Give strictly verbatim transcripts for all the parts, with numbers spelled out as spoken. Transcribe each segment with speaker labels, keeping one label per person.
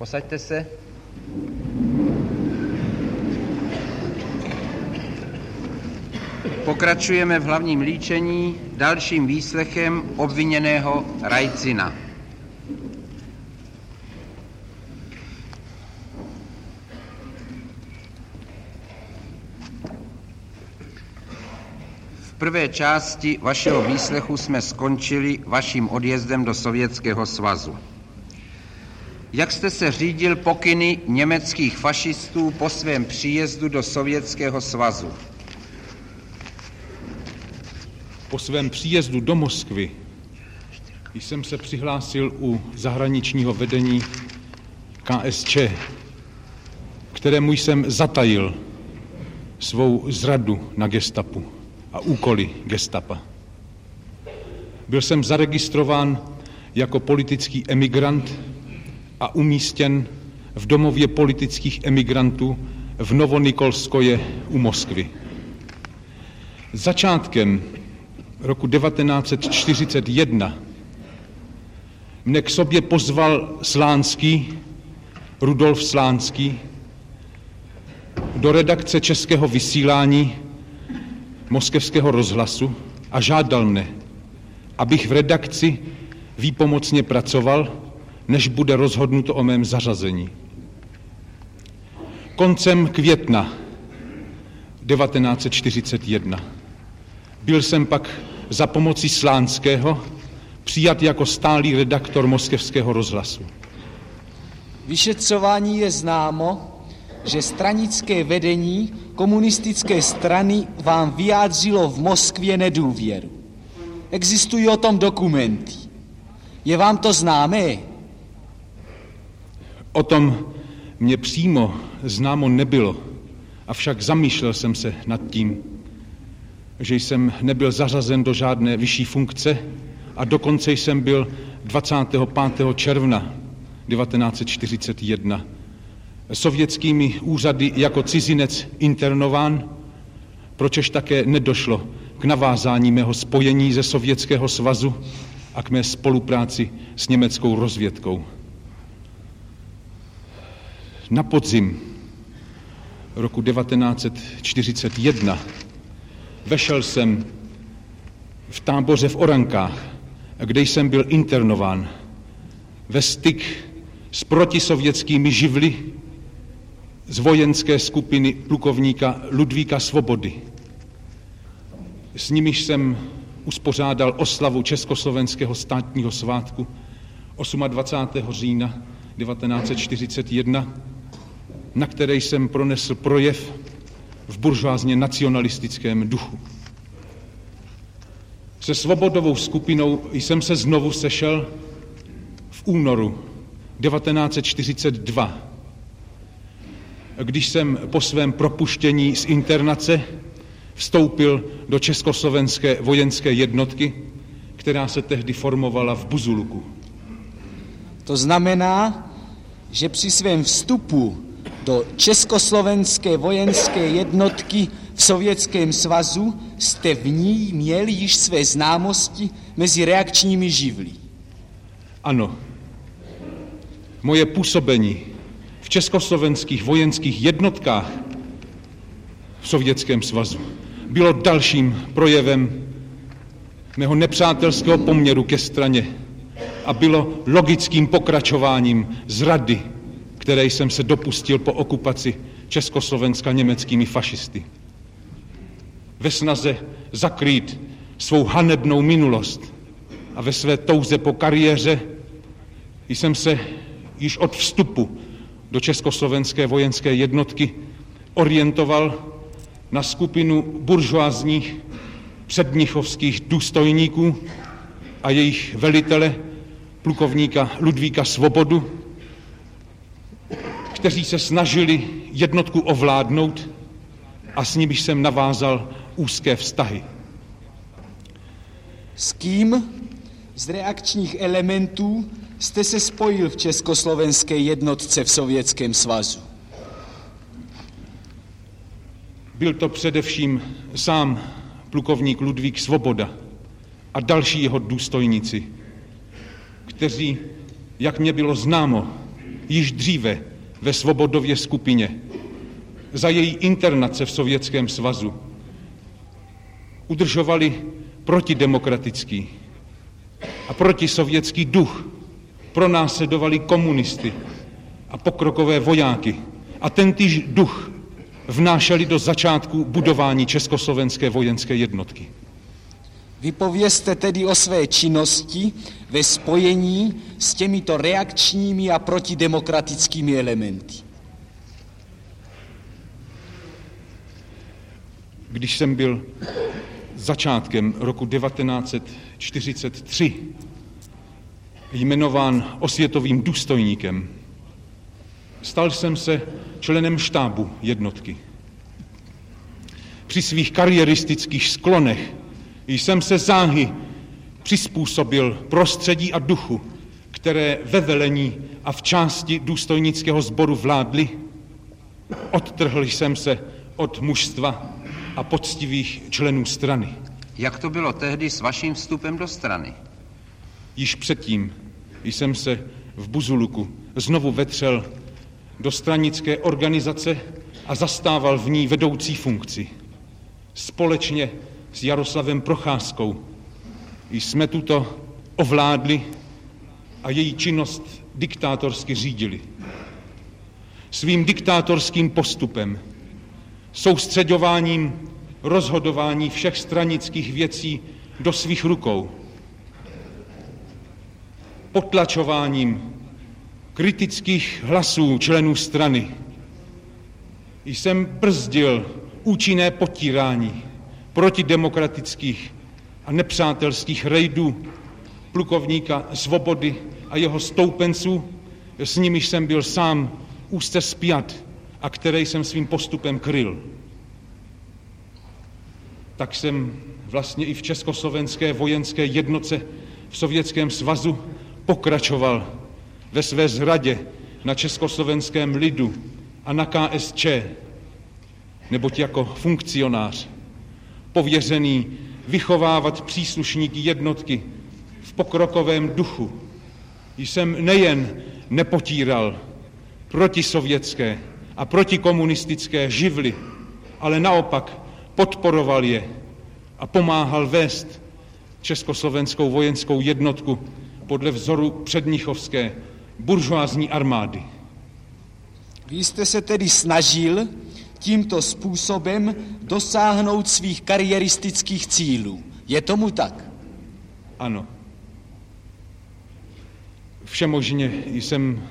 Speaker 1: Posaďte se. Pokračujeme v hlavním líčení dalším výslechem obviněného Rajcina. V prvé části vašeho výslechu jsme skončili vaším odjezdem do Sovětského svazu. Jak jste se řídil pokyny německých fašistů po svém příjezdu do Sovětského svazu?
Speaker 2: Po svém příjezdu do Moskvy jsem se přihlásil u zahraničního vedení K S Č, kterému jsem zatajil svou zradu na gestapu a úkoly gestapa. Byl jsem zaregistrován jako politický emigrant a umístěn v domově politických emigrantů v Novonikolskoje u Moskvy. Začátkem roku devatenáct set čtyřicet jedna mne k sobě pozval Slánský, Rudolf Slánský, do redakce Českého vysílání Moskevského rozhlasu a žádal mne, abych v redakci výpomocně pracoval, než bude rozhodnuto o mém zařazení. Koncem května devatenáct set čtyřicet jedna byl jsem pak za pomoci Slánského přijat jako stálý redaktor Moskevského rozhlasu.
Speaker 3: Vyšetřování je známo, že stranické vedení komunistické strany vám vyjádřilo v Moskvě nedůvěru. Existují o tom dokumenty. Je vám to známé?
Speaker 2: O tom mě přímo známo nebylo, avšak zamýšlel jsem se nad tím, že jsem nebyl zařazen do žádné vyšší funkce a dokonce jsem byl dvacátého pátého června devatenáct set čtyřicet jedna sovětskými úřady jako cizinec internován, pročež také nedošlo k navázání mého spojení ze Sovětského svazu a k mé spolupráci s německou rozvědkou. Na podzim roku devatenáct set čtyřicet jedna vešel jsem v táboře v Orankách, kde jsem byl internován, ve styk s protisovětskými živly z vojenské skupiny plukovníka Ludvíka Svobody. S nimiž jsem uspořádal oslavu Československého státního svátku dvacátého osmého října devatenáct set čtyřicet jedna, na které jsem pronesl projev v buržoázně nacionalistickém duchu. Se Svobodovou skupinou jsem se znovu sešel v únoru devatenáct set čtyřicet dva, když jsem po svém propuštění z internace vstoupil do československé vojenské jednotky, která se tehdy formovala v Buzuluku.
Speaker 3: To znamená, že při svém vstupu do československé vojenské jednotky v Sovětském svazu jste v ní měli již své známosti mezi reakčními živly.
Speaker 2: Ano. Moje působení v československých vojenských jednotkách v Sovětském svazu bylo dalším projevem mého nepřátelského poměru ke straně a bylo logickým pokračováním zrady, které jsem se dopustil po okupaci Československa německými fašisty. Ve snaze zakrýt svou hanebnou minulost a ve své touze po kariéře jsem se již od vstupu do československé vojenské jednotky orientoval na skupinu buržoázních předmnichovských důstojníků a jejich velitele, plukovníka Ludvíka Svobodu, kteří se snažili jednotku ovládnout a s nimiž jsem navázal úzké vztahy.
Speaker 3: S kým z reakčních elementů jste se spojil v československé jednotce v Sovětském svazu?
Speaker 2: Byl to především sám plukovník Ludvík Svoboda a další jeho důstojníci, kteří, jak mě bylo známo, již dříve ve Svobodově skupině, za její internace v Sovětském svazu, udržovali protidemokratický a protisovětský duch, pronásledovali komunisty a pokrokové vojáky a tentýž duch vnášeli do začátku budování československé vojenské jednotky.
Speaker 3: Vypovězte tedy o své činnosti ve spojení s těmito reakčními a protidemokratickými elementy.
Speaker 2: Když jsem byl začátkem roku devatenáct set čtyřicet tři jmenován osvětovým důstojníkem, stal jsem se členem štábu jednotky. Při svých kariéristických sklonech jsem se záhy přizpůsobil prostředí a duchu, které ve velení a v části důstojnického sboru vládly. Odtrhl jsem se od mužstva a poctivých členů strany.
Speaker 1: Jak to bylo tehdy s vaším vstupem do strany?
Speaker 2: Již předtím jsem se v Buzuluku znovu vetřel do stranické organizace a zastával v ní vedoucí funkci. Společně s Jaroslavem Procházkou jsme tuto ovládli a její činnost diktátorsky řídili. Svým diktátorským postupem, soustřeďováním rozhodování všech stranických věcí do svých rukou, potlačováním kritických hlasů členů strany jsem brzdil účinné potírání protidemokratických a nepřátelských rejdů plukovníka Svobody a jeho stoupenců, s nimiž jsem byl sám úzce spjat a které jsem svým postupem kryl. Tak jsem vlastně i v československé vojenské jednotce v Sovětském svazu pokračoval ve své zradě na československém lidu a na K S Č, neboť jako funkcionář pověřený vychovávat příslušníky jednotky v pokrokovém duchu jsem nejen nepotíral protisovětské a protikomunistické živly, ale naopak podporoval je a pomáhal vést československou vojenskou jednotku podle vzoru předmnichovské buržoázní armády.
Speaker 3: Vy jste se tedy snažil tímto způsobem dosáhnout svých kariéristických cílů. Je tomu tak?
Speaker 2: Ano. Všemožně jsem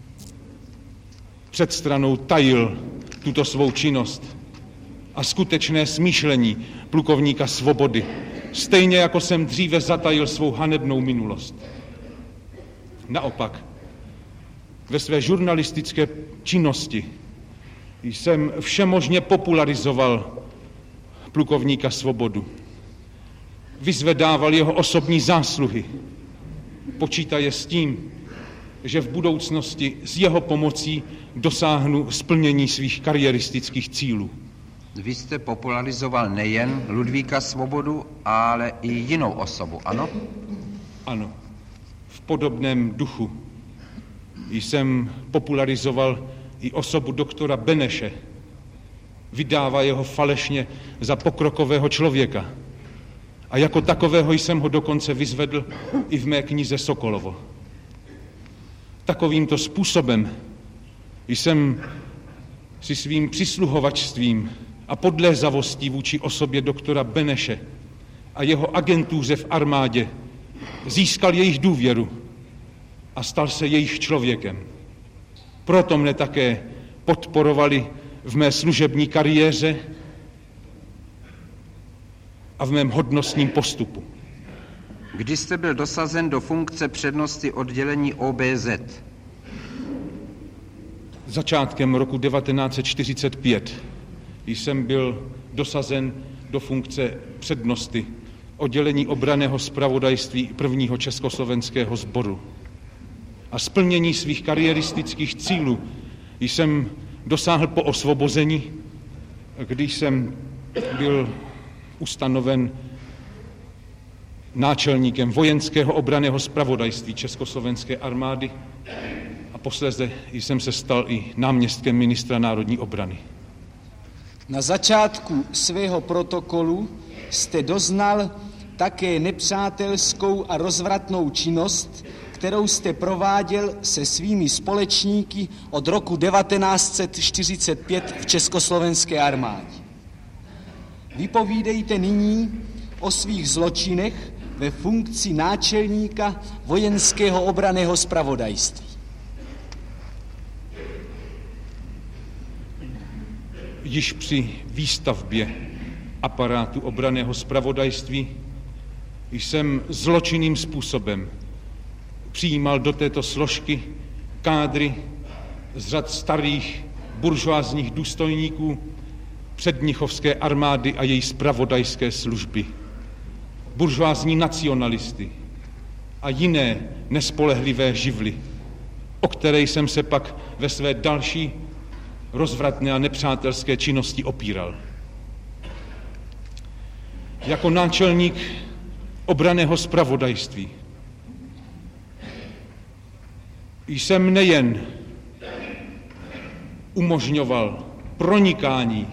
Speaker 2: před stranou tajil tuto svou činnost a skutečné smýšlení plukovníka Svobody, stejně jako jsem dříve zatajil svou hanebnou minulost. Naopak, ve své žurnalistické činnosti jsem všemožně popularizoval plukovníka Svobodu. Vyzvedával jeho osobní zásluhy. Počítaje s tím, že v budoucnosti s jeho pomocí dosáhnu splnění svých kariéristických cílů.
Speaker 1: Vy jste popularizoval nejen Ludvíka Svobodu, ale i jinou osobu, ano?
Speaker 2: Ano. V podobném duchu jsem popularizoval i osobu doktora Beneše. Vydává jeho falešně za pokrokového člověka. A jako takového jsem ho dokonce vyzvedl i v mé knize Sokolovo. Takovýmto způsobem jsem si svým přisluhovačstvím a podlézavostí vůči osobě doktora Beneše a jeho agentuře v armádě získal jejich důvěru a stal se jejich člověkem. Proto mne také podporovali v mé služební kariéře a v mém hodnostním postupu.
Speaker 1: Kdy jste byl dosazen do funkce přednosty oddělení O B Z?
Speaker 2: Začátkem roku devatenáct set čtyřicet pět jsem byl dosazen do funkce přednosty oddělení obranného zpravodajství prvního československého sboru. A splnění svých kariéristických cílů jsem dosáhl po osvobození, když jsem byl ustanoven náčelníkem vojenského obranného zpravodajství Československé armády a posléze jsem se stal i náměstkem ministra národní obrany.
Speaker 3: Na začátku svého protokolu jste doznal také nepřátelskou a rozvratnou činnost, kterou jste prováděl se svými společníky od roku devatenáct set čtyřicet pět v československé armádě. Vypovídejte nyní o svých zločinech ve funkci náčelníka vojenského obranného zpravodajství.
Speaker 2: Již při výstavbě aparátu obranného zpravodajství jsem zločinným způsobem přijímal do této složky kádry z řad starých buržoázních důstojníků předmnichovské armády a její zpravodajské služby, buržoázní nacionalisty a jiné nespolehlivé živly, o které jsem se pak ve své další rozvratné a nepřátelské činnosti opíral. Jako náčelník obranného zpravodajství jsem nejen umožňoval pronikání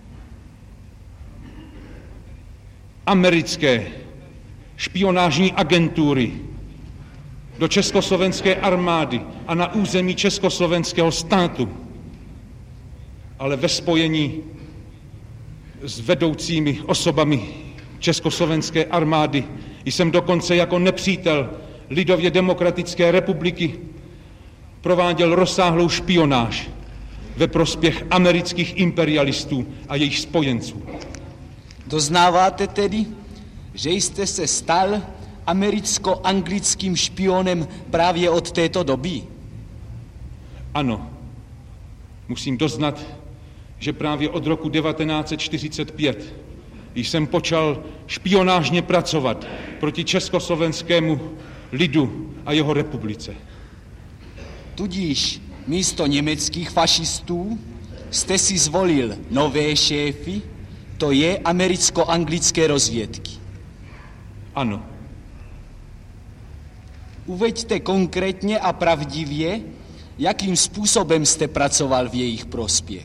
Speaker 2: americké špionážní agentury do československé armády a na území československého státu, ale ve spojení s vedoucími osobami československé armády jsem dokonce jako nepřítel Lidově demokratické republiky prováděl rozsáhlou špionáž ve prospěch amerických imperialistů a jejich spojenců.
Speaker 3: Doznáváte tedy, že jste se stal americko-anglickým špionem právě od této doby?
Speaker 2: Ano, musím doznat, že právě od roku devatenáct set čtyřicet pět jsem počal špionážně pracovat proti československému lidu a jeho republice.
Speaker 3: Tudíž místo německých fašistů jste si zvolil nové šéfy, to je americko-anglické rozvědky.
Speaker 2: Ano.
Speaker 3: Uveďte konkrétně a pravdivě, jakým způsobem jste pracoval v jejich prospěch.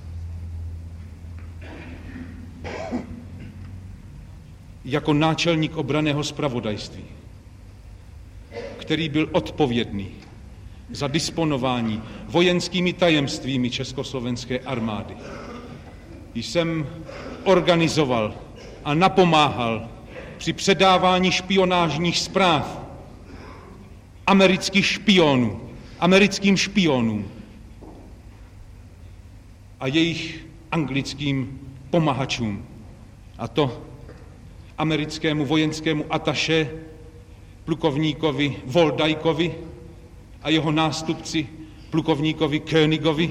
Speaker 2: Jako náčelník obranného zpravodajství, který byl odpovědný za disponování vojenskými tajemstvími československé armády, jsem organizoval a napomáhal při předávání špionážních zpráv amerických špionů, americkým špionům a jejich anglickým pomahačům. A to americkému vojenskému ataše plukovníkovi Voldajkovi a jeho nástupci plukovníkovi Königovi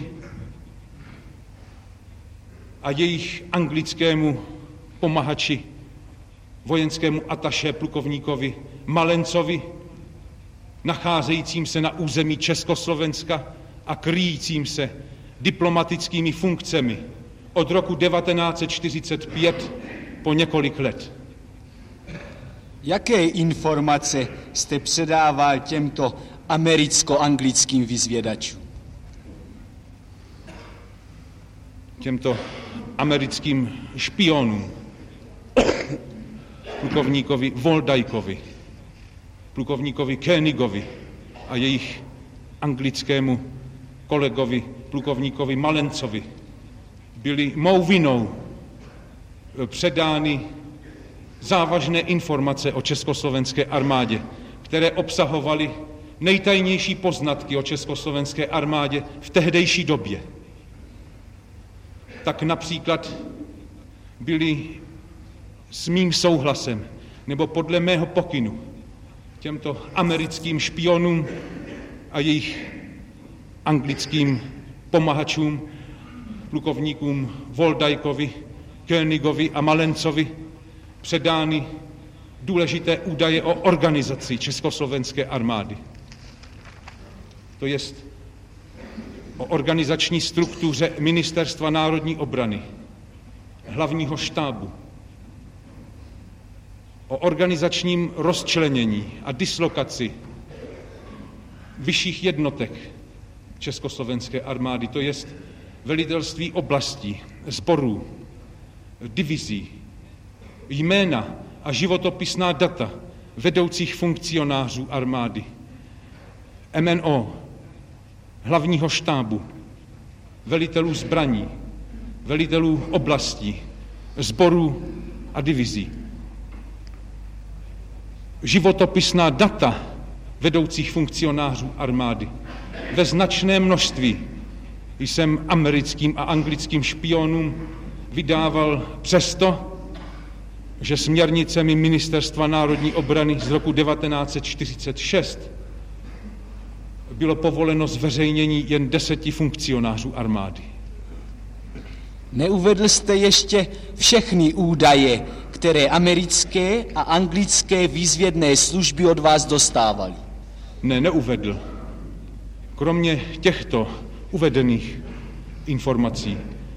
Speaker 2: a jejich anglickému pomahači vojenskému ataše plukovníkovi Malencovi, nacházejícím se na území Československa a kryjícím se diplomatickými funkcemi od roku devatenáct set čtyřicet pět po několik let.
Speaker 3: Jaké informace jste předával těmto americko-anglickým vyzvědačům?
Speaker 2: Těmto americkým špionům, plukovníkovi Voldajkovi, plukovníkovi Königovi a jejich anglickému kolegovi, plukovníkovi Malencovi, byly mou vinou předány závažné informace o československé armádě, které obsahovaly nejtajnější poznatky o československé armádě v tehdejší době. Tak například byly s mým souhlasem nebo podle mého pokynu těmto americkým špionům a jejich anglickým pomahačům, plukovníkům Voldajkovi, Königovi a Malencovi předány důležité údaje o organizaci československé armády. To jest o organizační struktuře Ministerstva národní obrany, hlavního štábu, o organizačním rozčlenění a dislokaci vyšších jednotek československé armády, to jest velitelství oblastí, sborů, divizí, jména a životopisná data vedoucích funkcionářů armády, M N O, hlavního štábu, velitelů zbraní, velitelů oblastí, sborů a divizí. Životopisná data vedoucích funkcionářů armády. Ve značné množství jsem americkým a anglickým špionům vydával přesto, že směrnicemi Ministerstva národní obrany z roku devatenáct set čtyřicet šest bylo povoleno zveřejnění jen deseti funkcionářů armády.
Speaker 3: Neuvedl jste ještě všechny údaje, které americké a anglické výzvědné služby od vás dostávaly.
Speaker 2: Ne, neuvedl. Kromě těchto uvedených informací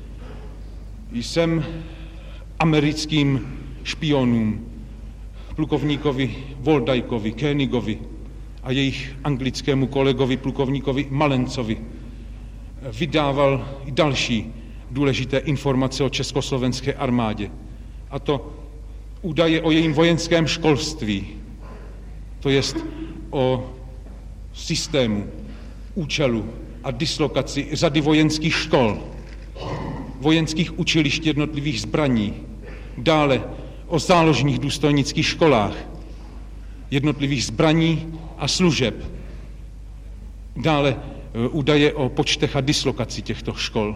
Speaker 2: jsem americkým špionům, plukovníkovi Voldajkovi, Koenigovi a jejich anglickému kolegovi, plukovníkovi Malencovi, vydával i další důležité informace o československé armádě. A to údaje o jejím vojenském školství, to jest o systému, účelu a dislokaci řady vojenských škol, vojenských učilišť jednotlivých zbraní, dále o záložních důstojnických školách, jednotlivých zbraní a služeb, dále údaje o počtech a dislokaci těchto škol.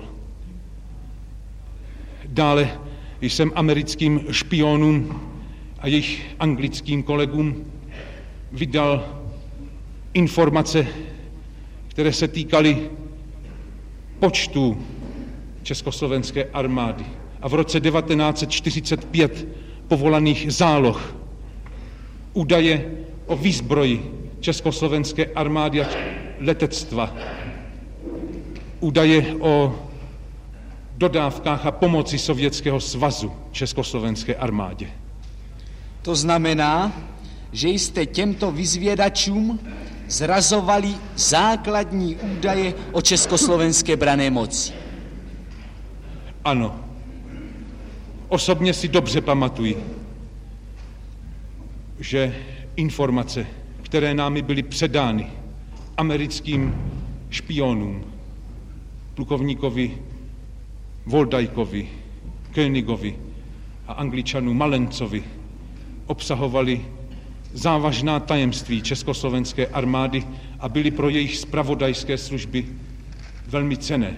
Speaker 2: Dále jsem americkým špionům a jejich anglickým kolegům vydal informace, které se týkaly počtu československé armády a v roce devatenáct set čtyřicet pět povolaných záloh, údaje o výzbroji československé armády a letectva, údaje o dodávkách a pomoci Sovětského svazu československé armádě.
Speaker 3: To znamená, že jste těmto vyzvědačům zrazovali základní údaje o československé branné moci.
Speaker 2: Ano. Osobně si dobře pamatuji, že informace, které námi byly předány americkým špionům, plukovníkovi Voldajkovi, Koenigovi a Angličanu Malencovi, obsahovaly závažná tajemství československé armády a byly pro jejich zpravodajské služby velmi cenné.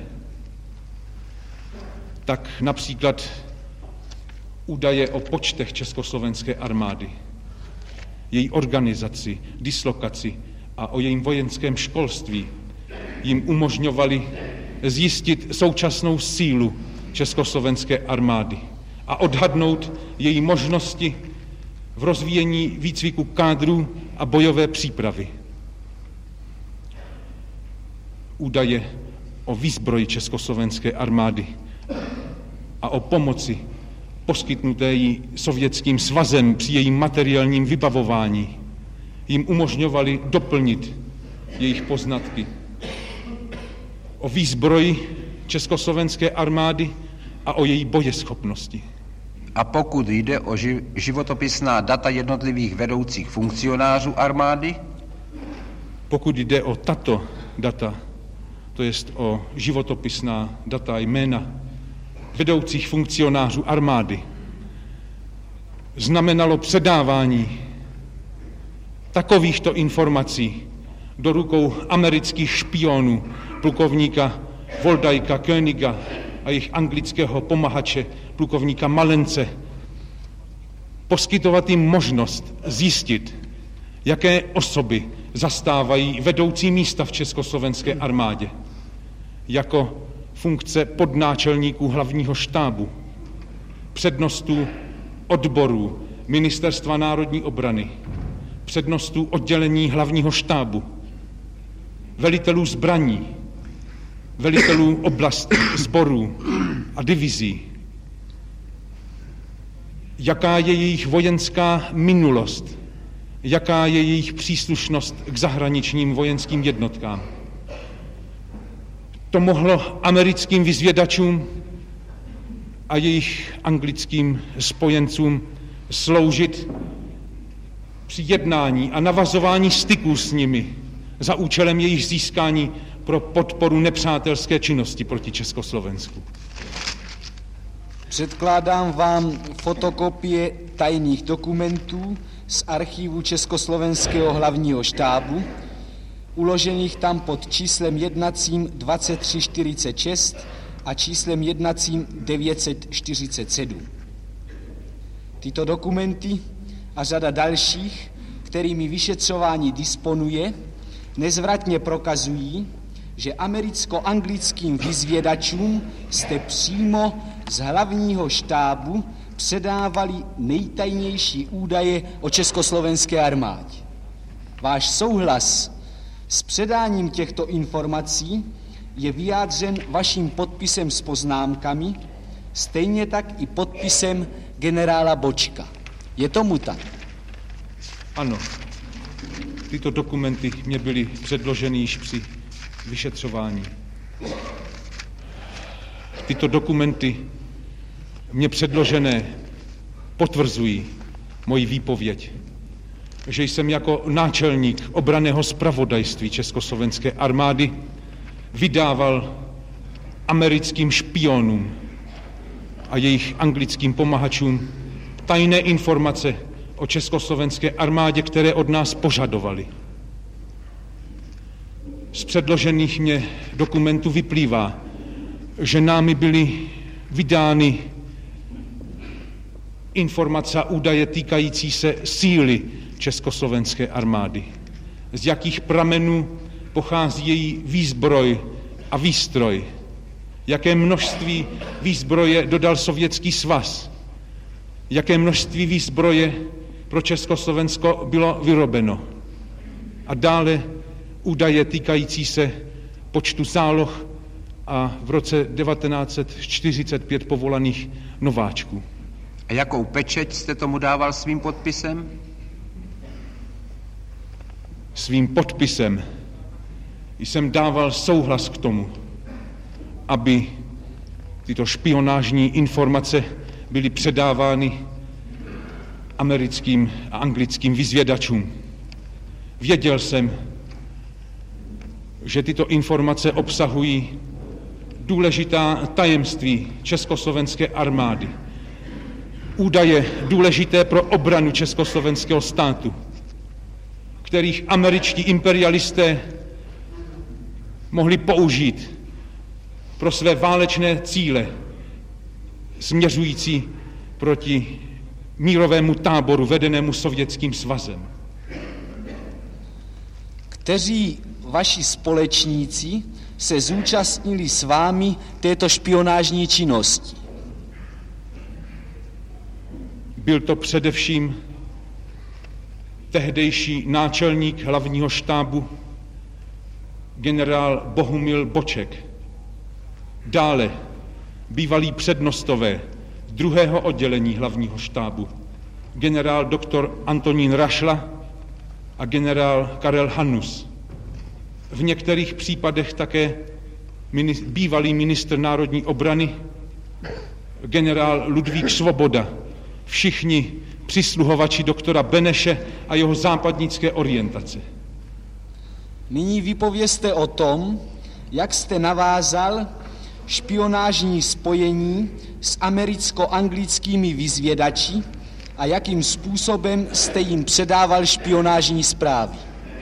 Speaker 2: Tak například údaje o počtech československé armády, její organizaci, dislokaci a o jejím vojenském školství jim umožňovali zjistit současnou sílu československé armády a odhadnout její možnosti v rozvíjení výcviku kádrů a bojové přípravy. Údaje o výzbroji československé armády a o pomoci poskytnuté jí Sovětským svazem při jejím materiálním vybavování jim umožňovali doplnit jejich poznatky o výzbroji československé armády a o její bojeschopnosti.
Speaker 1: A pokud jde o ži- životopisná data jednotlivých vedoucích funkcionářů armády?
Speaker 2: Pokud jde o tato data, to jest o životopisná data jména vedoucích funkcionářů armády, znamenalo předávání takovýchto informací do rukou amerických špionů, plukovníka Voldajka, Koeniga a jejich anglického pomahače, plukovníka Malence, poskytovat jim možnost zjistit, jaké osoby zastávají vedoucí místa v československé armádě, jako funkce podnáčelníků hlavního štábu, přednostů odborů Ministerstva národní obrany, přednostů oddělení hlavního štábu, velitelů zbraní, velitelů oblastí, sborů a divizí. Jaká je jejich vojenská minulost, jaká je jejich příslušnost k zahraničním vojenským jednotkám. To mohlo americkým vyzvědačům a jejich anglickým spojencům sloužit při jednání a navazování styků s nimi za účelem jejich získání pro podporu nepřátelské činnosti proti Československu.
Speaker 3: Předkládám vám fotokopie tajných dokumentů z archivu Československého hlavního štábu, uložených tam pod číslem jednacím dvacet tři čtyřicet šest a číslem jednacím devět set čtyřicet sedm. Tyto dokumenty a řada dalších, kterými vyšetřování disponuje, nezvratně prokazují, že americko-anglickým vyzvědačům jste přímo z hlavního štábu předávali nejtajnější údaje o československé armádě. Váš souhlas s předáním těchto informací je vyjádřen vaším podpisem s poznámkami, stejně tak i podpisem generála Bočka. Je tomu tak?
Speaker 2: Ano. Tyto dokumenty mě byly předloženy již při vyšetřování. Tyto dokumenty mě předložené potvrzují moji výpověď, že jsem jako náčelník obranného zpravodajství Československé armády vydával americkým špionům a jejich anglickým pomahačům tajné informace o československé armádě, které od nás požadovali. Z předložených mě dokumentů vyplývá, že námi byly vydány informace a údaje týkající se síly československé armády, z jakých pramenů pochází její výzbroj a výstroj, jaké množství výzbroje dodal Sovětský svaz, jaké množství výzbroje pro Československo bylo vyrobeno. A dále údaje týkající se počtu záloh a v roce devatenáct set čtyřicet pět povolaných nováčků.
Speaker 1: A jakou pečeť jste tomu dával svým podpisem?
Speaker 2: Svým podpisem jsem dával souhlas k tomu, aby tyto špionážní informace byly předávány americkým a anglickým vyzvědačům. Věděl jsem, že tyto informace obsahují důležitá tajemství československé armády, údaje důležité pro obranu československého státu, kterých američtí imperialisté mohli použít pro své válečné cíle směřující proti mírovému táboru vedenému Sovětským svazem.
Speaker 3: Kteří vaši společníci se zúčastnili s vámi této špionážní činnosti?
Speaker 2: Byl to především tehdejší náčelník hlavního štábu generál Bohumil Boček. Dále bývalí přednostové druhého oddělení hlavního štábu generál doktor Antonín Rašla a generál Karel Hannus. V některých případech také mini- bývalý ministr národní obrany generál Ludvík Svoboda. Všichni přisluhovači doktora Beneše a jeho západnické orientace.
Speaker 3: Nyní vypovězte o tom, jak jste navázal špionážní spojení s americko-anglickými vyzvědači a jakým způsobem jste jim předával špionážní zprávy.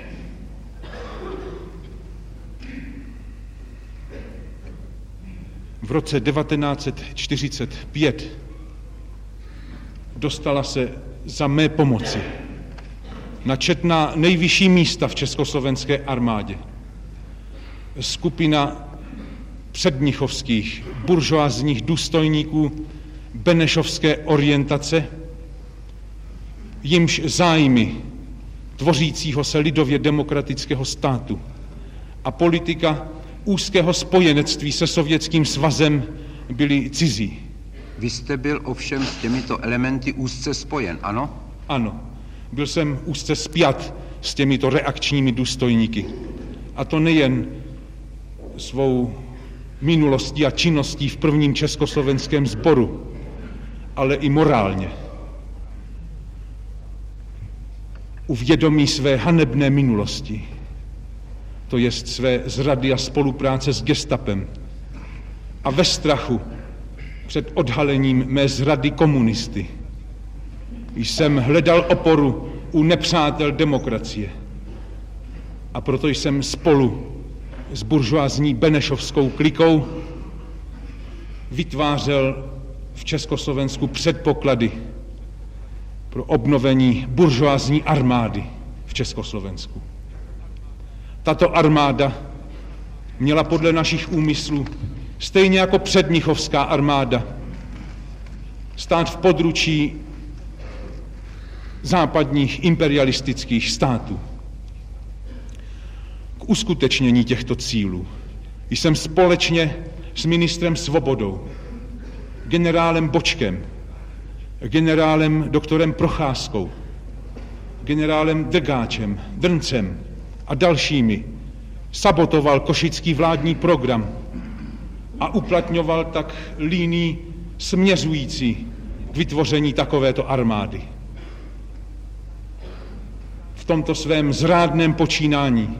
Speaker 2: V roce devatenáct set čtyřicet pět dostala se za mé pomoci na četná nejvyšší místa v československé armádě skupina předmnichovských buržoázních důstojníků benešovské orientace, jimž zájmy tvořícího se lidově demokratického státu a politika úzkého spojenectví se Sovětským svazem byly cizí.
Speaker 1: Vy jste byl ovšem s těmito elementy úzce spojen, ano?
Speaker 2: Ano, byl jsem úzce spjat s těmito reakčními důstojníky. A to nejen svou minulostí a činností v prvním československém sboru, ale i morálně. Uvědomí své hanebné minulosti, to jest své zrady a spolupráce s gestapem, a ve strachu před odhalením mé zrady komunisty jsem hledal oporu u nepřátel demokracie. A proto jsem spolu s buržoázní benešovskou klikou vytvářel v Československu předpoklady pro obnovení buržoázní armády v Československu. Tato armáda měla podle našich úmyslů, stejně jako předmnichovská armáda, stát v područí západních imperialistických států. K uskutečnění těchto cílů jsem společně s ministrem Svobodou, generálem Bočkem, generálem doktorem Procházkou, generálem Drgáčem, Drncem a dalšími sabotoval košický vládní program a uplatňoval tak linii směřující k vytvoření takovéto armády. V tomto svém zrádném počínání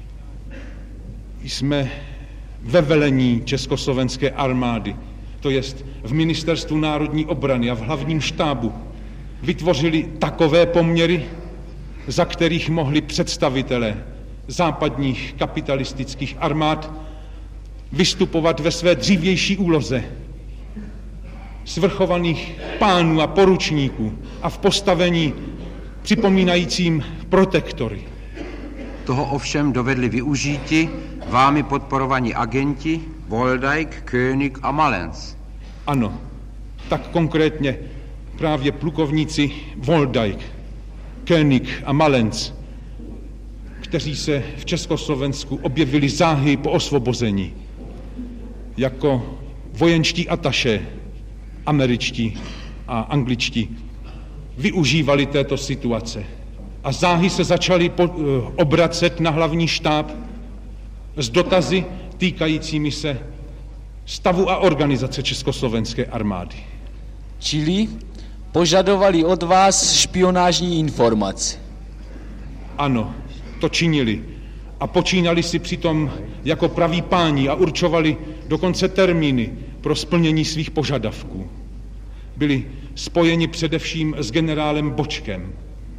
Speaker 2: jsme ve velení československé armády, to jest v Ministerstvu národní obrany a v hlavním štábu, vytvořili takové poměry, za kterých mohli představitelé západních kapitalistických armád vystupovat ve své dřívější úloze svrchovaných pánů a poručníků a v postavení připomínajícím protektory.
Speaker 1: Toho ovšem dovedli využíti vámi podporovaní agenti Woldijk, König a Malenc.
Speaker 2: Ano, tak konkrétně právě plukovníci Woldijk, König a Malenc, kteří se v Československu objevili záhy po osvobození jako vojenští ataše, američtí a angličtí, využívali této situace a záhy se začali po, obracet na hlavní štáb s dotazy týkajícími se stavu a organizace československé armády.
Speaker 3: Čili požadovali od vás špionážní informace.
Speaker 2: Ano, to činili a počínali si přitom jako praví páni a určovali dokonce termíny pro splnění svých požadavků. Byli spojeni především s generálem Bočkem.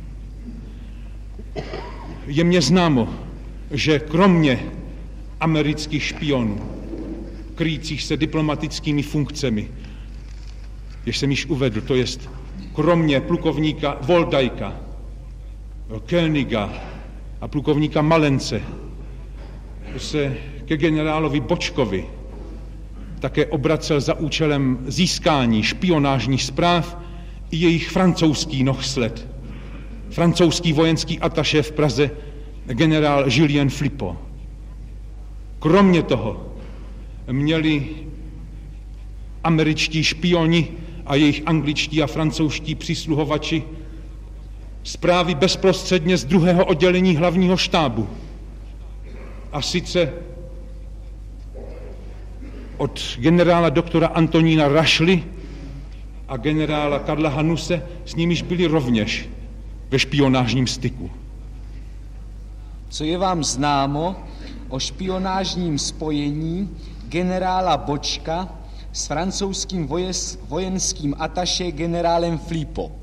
Speaker 2: Je mně známo, že kromě amerických špionů, kryjících se diplomatickými funkcemi, jež jsem již uvedl, to jest kromě plukovníka Woldijka, Königa a plukovníka Malence, se ke generálovi Bočkovi také obracel za účelem získání špionážních zpráv i jejich francouzský nohsled, francouzský vojenský ataše v Praze, generál Julien Philippot. Kromě toho měli američtí špioni a jejich angličtí a francouzští přísluhovači zprávy bezprostředně z druhého oddělení hlavního štábu. A sice od generála doktora Antonína Rašly a generála Karla Hanuse, s nimiž byli rovněž ve špionážním styku.
Speaker 3: Co je vám známo o špionážním spojení generála Bočka s francouzským vojenským ataše generálem Philippot?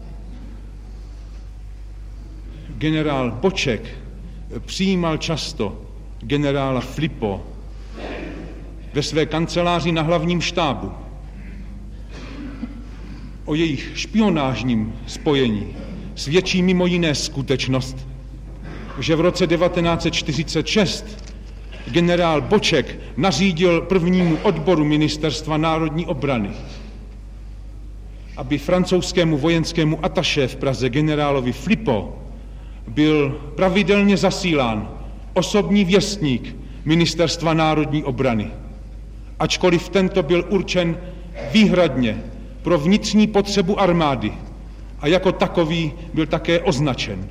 Speaker 2: Generál Boček přijímal často generála Philippot ve své kanceláři na hlavním štábu. O jejich špionážním spojení svědčí mimo jiné skutečnost, že v roce devatenáct set čtyřicet šest generál Boček nařídil prvnímu odboru Ministerstva národní obrany, aby francouzskému vojenskému ataše v Praze generálovi Philippot byl pravidelně zasílán osobní věstník Ministerstva národní obrany, ačkoliv tento byl určen výhradně pro vnitřní potřebu armády a jako takový byl také označen.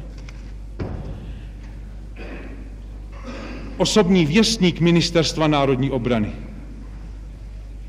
Speaker 2: Osobní věstník Ministerstva národní obrany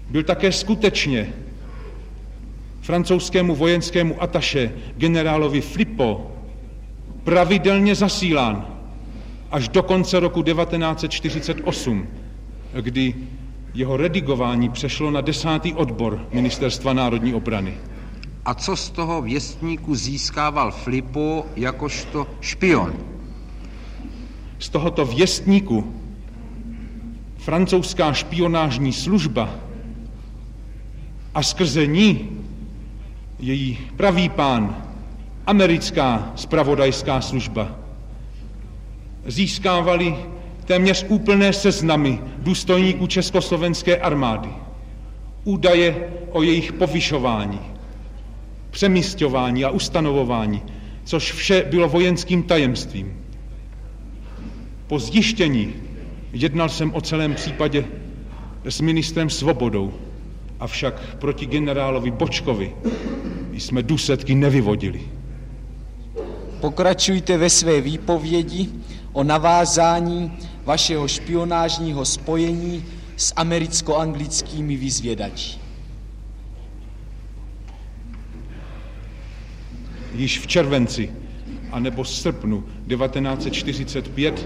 Speaker 2: Byl také skutečně francouzskému vojenskému ataše generálovi Flippo pravidelně zasílán až do konce roku devatenáct set čtyřicet osm, kdy jeho redigování přešlo na desátý odbor Ministerstva národní obrany.
Speaker 1: A co z toho věstníku získával Flippo jakožto špion?
Speaker 2: Z tohoto věstníku francouzská špionážní služba a skrze ní její pravý pán, americká zpravodajská služba, získávali téměř úplné seznamy důstojníků československé armády, údaje o jejich povyšování, přemísťování a ustanovování, což vše bylo vojenským tajemstvím. Po zjištění jednal jsem o celém případě s ministrem Svobodou, avšak proti generálovi Bočkovi jsme důsledky nevyvodili.
Speaker 3: Pokračujte ve své výpovědi o navázání vašeho špionážního spojení s americko-anglickými vyzvědači.
Speaker 2: Již v červenci anebo srpnu devatenáct set čtyřicet pět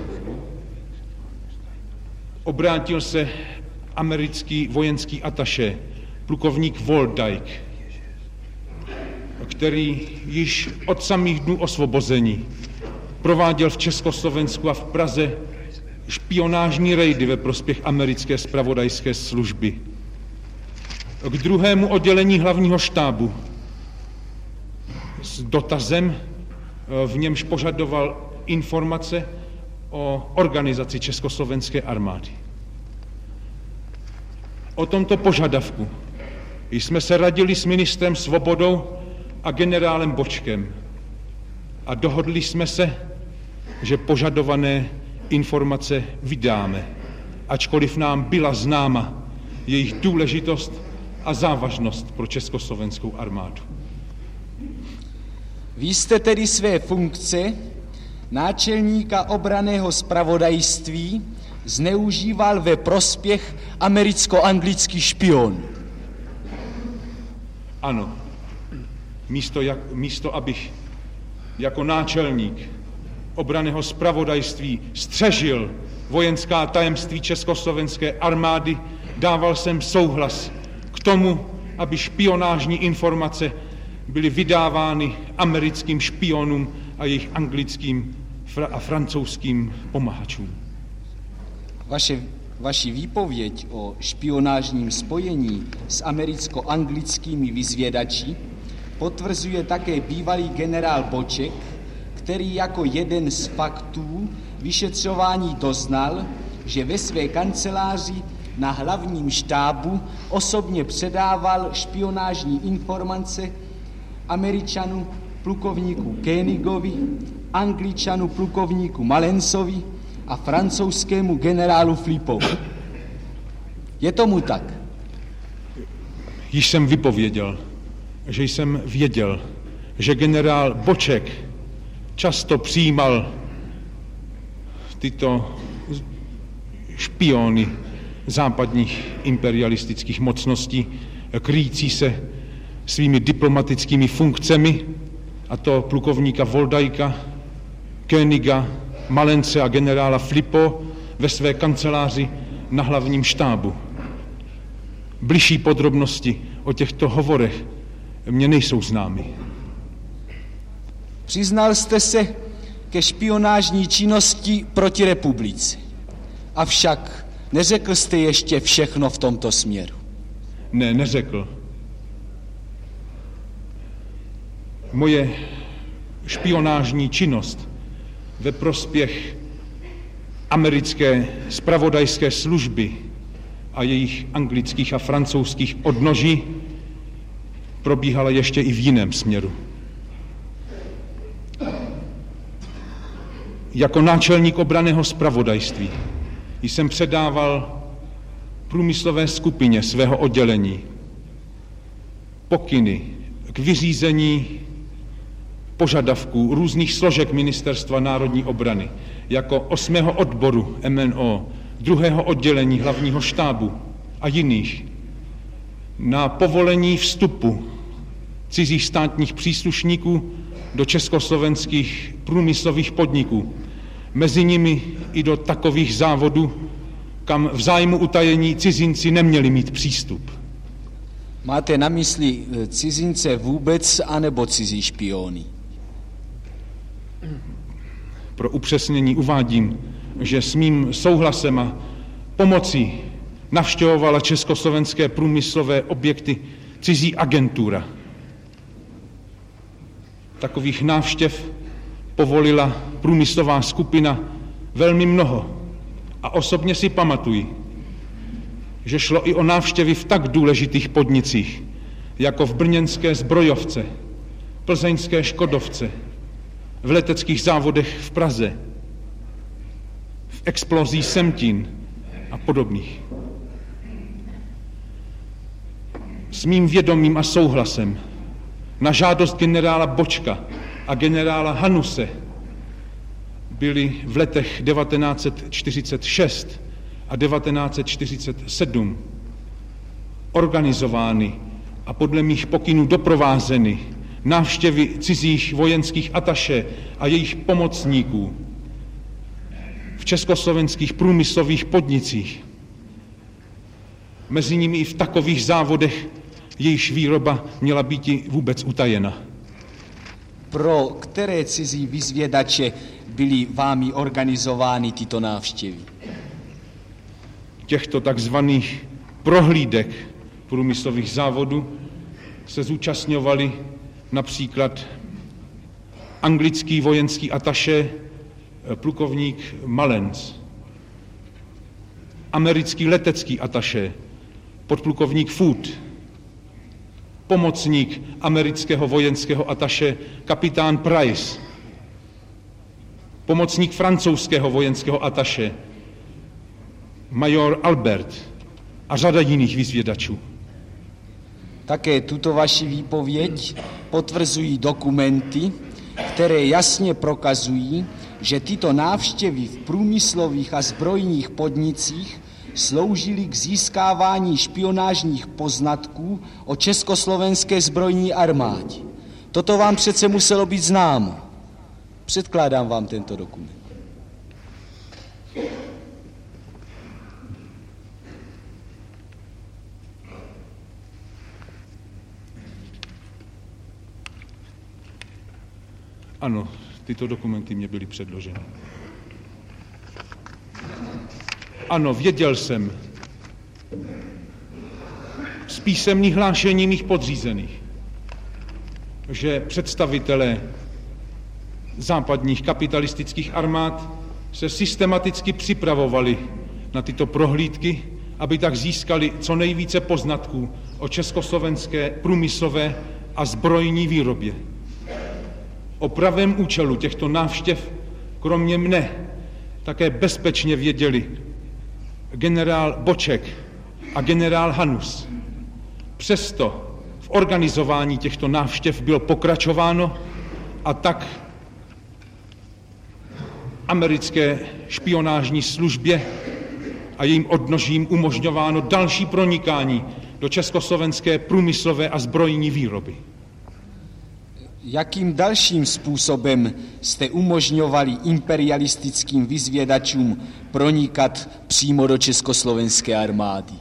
Speaker 2: obrátil se americký vojenský ataše, plukovník Woldijk, který již od samých dnů osvobození prováděl v Československu a v Praze špionážní rejdy ve prospěch americké zpravodajské služby. K druhému oddělení hlavního štábu s dotazem, v němž požadoval informace o organizaci československé armády. O tomto požadavku jsme se radili s ministrem Svobodou a generálem Bočkem a dohodli jsme se, že požadované informace vydáme, ačkoliv nám byla známa jejich důležitost a závažnost pro československou armádu.
Speaker 3: Vy jste tedy své funkce náčelníka obranného zpravodajství zneužíval ve prospěch americko-anglických špionů.
Speaker 2: Ano. Místo, jak, místo, abych jako náčelník obranného zpravodajství střežil vojenská tajemství československé armády, dával jsem souhlas k tomu, aby špionážní informace byly vydávány americkým špionům a jejich anglickým a francouzským pomahačům.
Speaker 3: Vaše, vaši výpověď o špionážním spojení s americko-anglickými vyzvědači potvrzuje také bývalý generál Boček, který jako jeden z faktů vyšetřování doznal, že ve své kanceláři na hlavním štábu osobně předával špionážní informace Američanu plukovníku Koenigovi, Angličanu plukovníku Malensovi a francouzskému generálu Flippovi. Je tomu tak?
Speaker 2: Již jsem vypověděl, že jsem věděl, že generál Boček často přijímal tyto špiony západních imperialistických mocností, kryjící se svými diplomatickými funkcemi, a to plukovníka Woldijka, Koeniga, Malence a generála Flippo ve své kanceláři na hlavním štábu. Bližší podrobnosti o těchto hovorech mně nejsou známy.
Speaker 3: Přiznal jste se ke špionážní činnosti proti republice. Avšak neřekl jste ještě všechno v tomto směru.
Speaker 2: Ne, neřekl. Moje špionážní činnost ve prospěch americké zpravodajské služby a jejich anglických a francouzských odnoží probíhala ještě i v jiném směru. Jako náčelník obranného zpravodajství jsem předával průmyslové skupině svého oddělení pokyny k vyřízení požadavků různých složek Ministerstva národní obrany, jako osmého odboru M N O, druhého oddělení hlavního štábu a jiných, na povolení vstupu cizích státních příslušníků do československých průmyslových podniků, mezi nimi i do takových závodů, kam v zájmu utajení cizinci neměli mít přístup.
Speaker 3: Máte na mysli cizince vůbec, anebo cizí špiony?
Speaker 2: Pro upřesnění uvádím, že s mým souhlasem a pomocí navštěvovala československé průmyslové objekty cizí agentura. Takových návštěv povolila průmyslová skupina velmi mnoho a osobně si pamatuji, že šlo i o návštěvy v tak důležitých podnicích, jako v brněnské Zbrojovce, plzeňské Škodovce, v leteckých závodech v Praze, v explozí Semtín a podobných. S mým vědomím a souhlasem na žádost generála Bočka a generála Hanuse byly v letech devatenáct set čtyřicet šest a devatenáct set čtyřicet sedm organizovány a podle mých pokynů doprovázeny návštěvy cizích vojenských ataše a jejich pomocníků v československých průmyslových podnicích, mezi nimi i v takových závodech, jejichž výroba měla být vůbec utajena.
Speaker 3: Pro které cizí vyzvědače byly vámi organizovány tyto návštěvy?
Speaker 2: Těchto takzvaných prohlídek průmyslových závodů se zúčastňovali například anglický vojenský ataše plukovník Mullens, americký letecký ataše podplukovník Foot, pomocník amerického vojenského ataše kapitán Price, pomocník francouzského vojenského ataše major Albert a řada jiných vyzvědačů.
Speaker 3: Také tuto vaši výpověď potvrzují dokumenty, které jasně prokazují, že tyto návštěvy v průmyslových a zbrojních podnicích sloužily k získávání špionážních poznatků o československé zbrojní armádě. Toto vám přece muselo být známo. Předkládám vám tento dokument.
Speaker 2: Ano, tyto dokumenty mě byly předloženy. Ano, věděl jsem z písemných hlášení mých podřízených, že představitelé západních kapitalistických armád se systematicky připravovali na tyto prohlídky, aby tak získali co nejvíce poznatků o československé průmyslové a zbrojní výrobě. O pravém účelu těchto návštěv, kromě mne, také bezpečně věděli generál Boček a generál Hanus. Přesto v organizování těchto návštěv bylo pokračováno a tak americké špionážní službě a jejím odnožím umožňováno další pronikání do československé průmyslové a zbrojní výroby.
Speaker 3: Jakým dalším způsobem jste umožňovali imperialistickým vyzvědačům pronikat přímo do československé armády?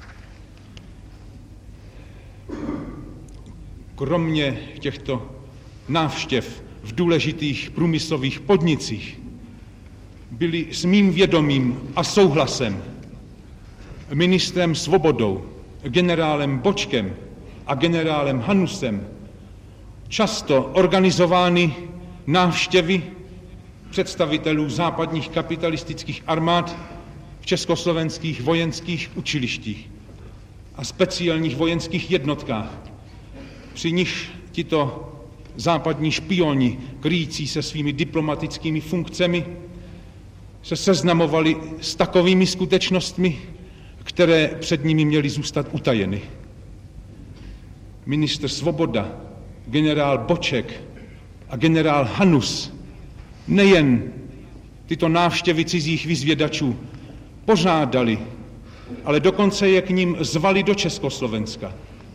Speaker 2: Kromě těchto návštěv v důležitých průmyslových podnicích byli s mým vědomím a souhlasem ministrem Svobodou, generálem Bočkem a generálem Hanusem často organizovány návštěvy představitelů západních kapitalistických armád v československých vojenských učilištích a speciálních vojenských jednotkách, při nichž tito západní špioni, kryjící se svými diplomatickými funkcemi, se seznamovali s takovými skutečnostmi, které před nimi měly zůstat utajeny. Ministr Svoboda, generál Boček a generál Hanus nejen tyto návštěvy cizích vyzvědačů pořádali ale dokonce je k ním zvali do Československa.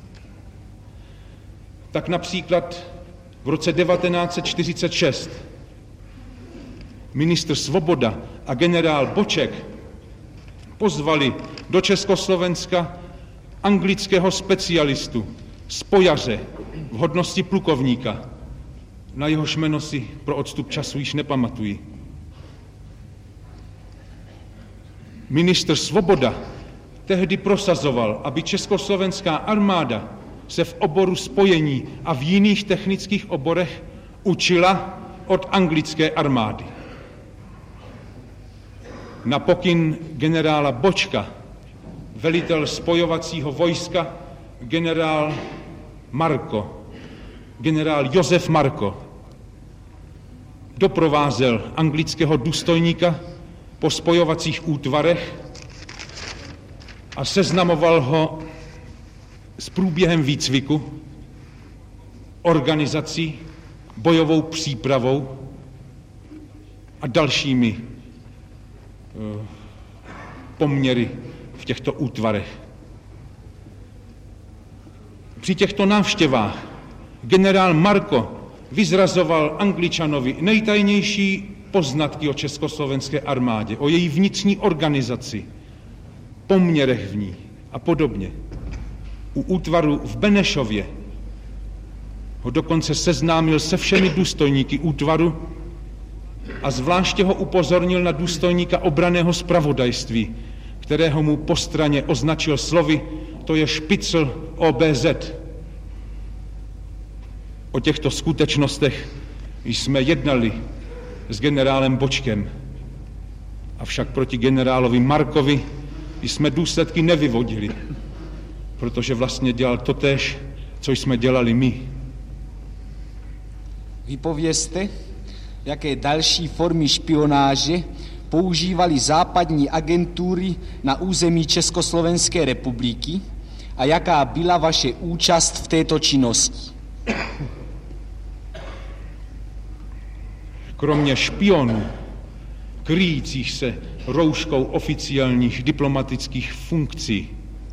Speaker 2: Tak například v roce devatenáct set čtyřicet šest ministr Svoboda a generál Boček pozvali do Československa anglického specialistu, spojaře v hodnosti plukovníka. Na jehož jméno si pro odstup času již nepamatuji. Ministr Svoboda tehdy prosazoval, aby československá armáda se v oboru spojení a v jiných technických oborech učila od anglické armády. Na pokyn generála Bočka velitel spojovacího vojska generál Marko, generál Josef Marko, doprovázel anglického důstojníka po spojovacích útvarech a seznamoval ho s průběhem výcviku, organizací, bojovou přípravou a dalšími uh, poměry v těchto útvarech. Při těchto návštěvách generál Marko vyzrazoval Angličanovi nejtajnější poznatky o československé armádě, o její vnitřní organizaci, poměrech v ní a podobně. U útvaru v Benešově ho dokonce seznámil se všemi důstojníky útvaru a zvláště ho upozornil na důstojníka obranného zpravodajství, kterého mu po straně označil slovy, to je špicl O B Z. O těchto skutečnostech jsme jednali s generálem Bočkem, avšak proti generálovi Markovi jsme důsledky nevyvodili, protože vlastně dělal totéž, co jsme dělali my.
Speaker 3: Vypovězte, jaké další formy špionáže používali západní agentury na území Československé republiky a jaká byla vaše účast v této činnosti?
Speaker 2: Kromě špionů, kryjících se rouškou oficiálních diplomatických funkcí,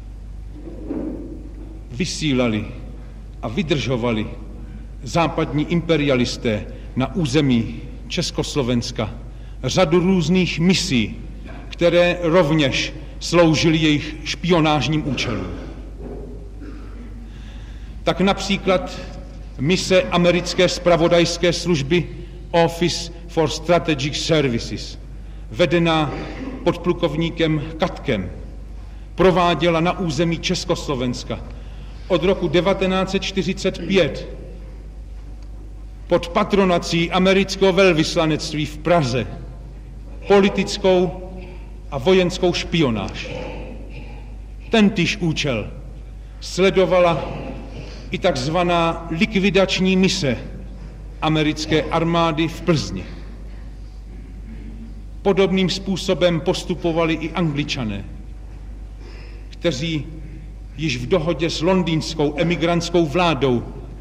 Speaker 2: vysílali a vydržovali západní imperialisté na území Československa řadu různých misí, které rovněž sloužily jejich špionážním účelům. Tak například mise americké zpravodajské služby Office for Strategic Services, vedená podplukovníkem Katkem, prováděla na území Československa od roku devatenáct set čtyřicet pět pod patronací amerického velvyslanectví v Praze politickou a vojenskou špionáž. Tentýž účel sledovala i takzvaná likvidační mise americké armády v Plzni. Podobným způsobem postupovali i Angličané, kteří již v dohodě s londýnskou emigrantskou vládou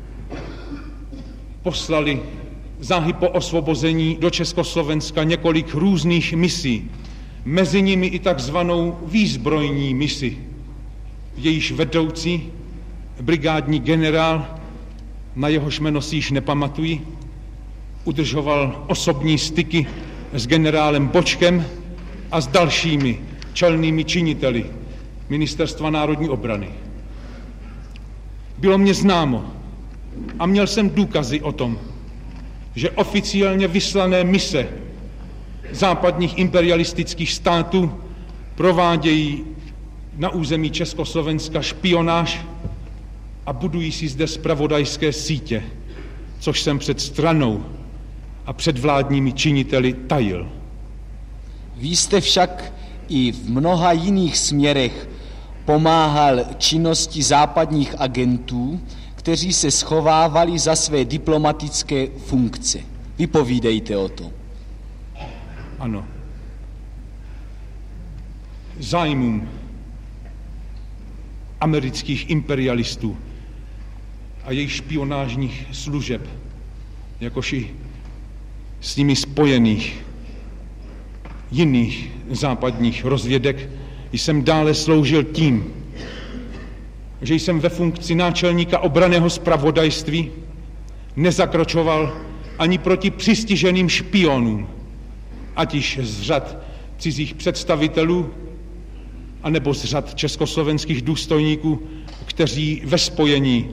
Speaker 2: poslali záhy po osvobození do Československa několik různých misí, mezi nimi i takzvanou výzbrojní misi. Jejíž vedoucí, brigádní generál, na jehož jméno si již nepamatuji, udržoval osobní styky s generálem Bočkem a s dalšími čelnými činiteli Ministerstva národní obrany. Bylo mně známo a měl jsem důkazy o tom, že oficiálně vyslané mise západních imperialistických států provádějí na území Československa špionáž a budují si zde zpravodajské sítě, což jsem před stranou a před vládními činiteli tajil.
Speaker 3: Vy jste však i v mnoha jiných směrech pomáhal činnosti západních agentů, kteří se schovávali za své diplomatické funkce. Vypovídejte o tom.
Speaker 2: Ano. Zájmům amerických imperialistů a jejich špionážních služeb, jakož i s nimi spojených jiných západních rozvědek, jsem dále sloužil tím, že jsem ve funkci náčelníka obranného zpravodajství nezakročoval ani proti přistiženým špionům, ať již z řad cizích představitelů, anebo z řad československých důstojníků, kteří ve spojení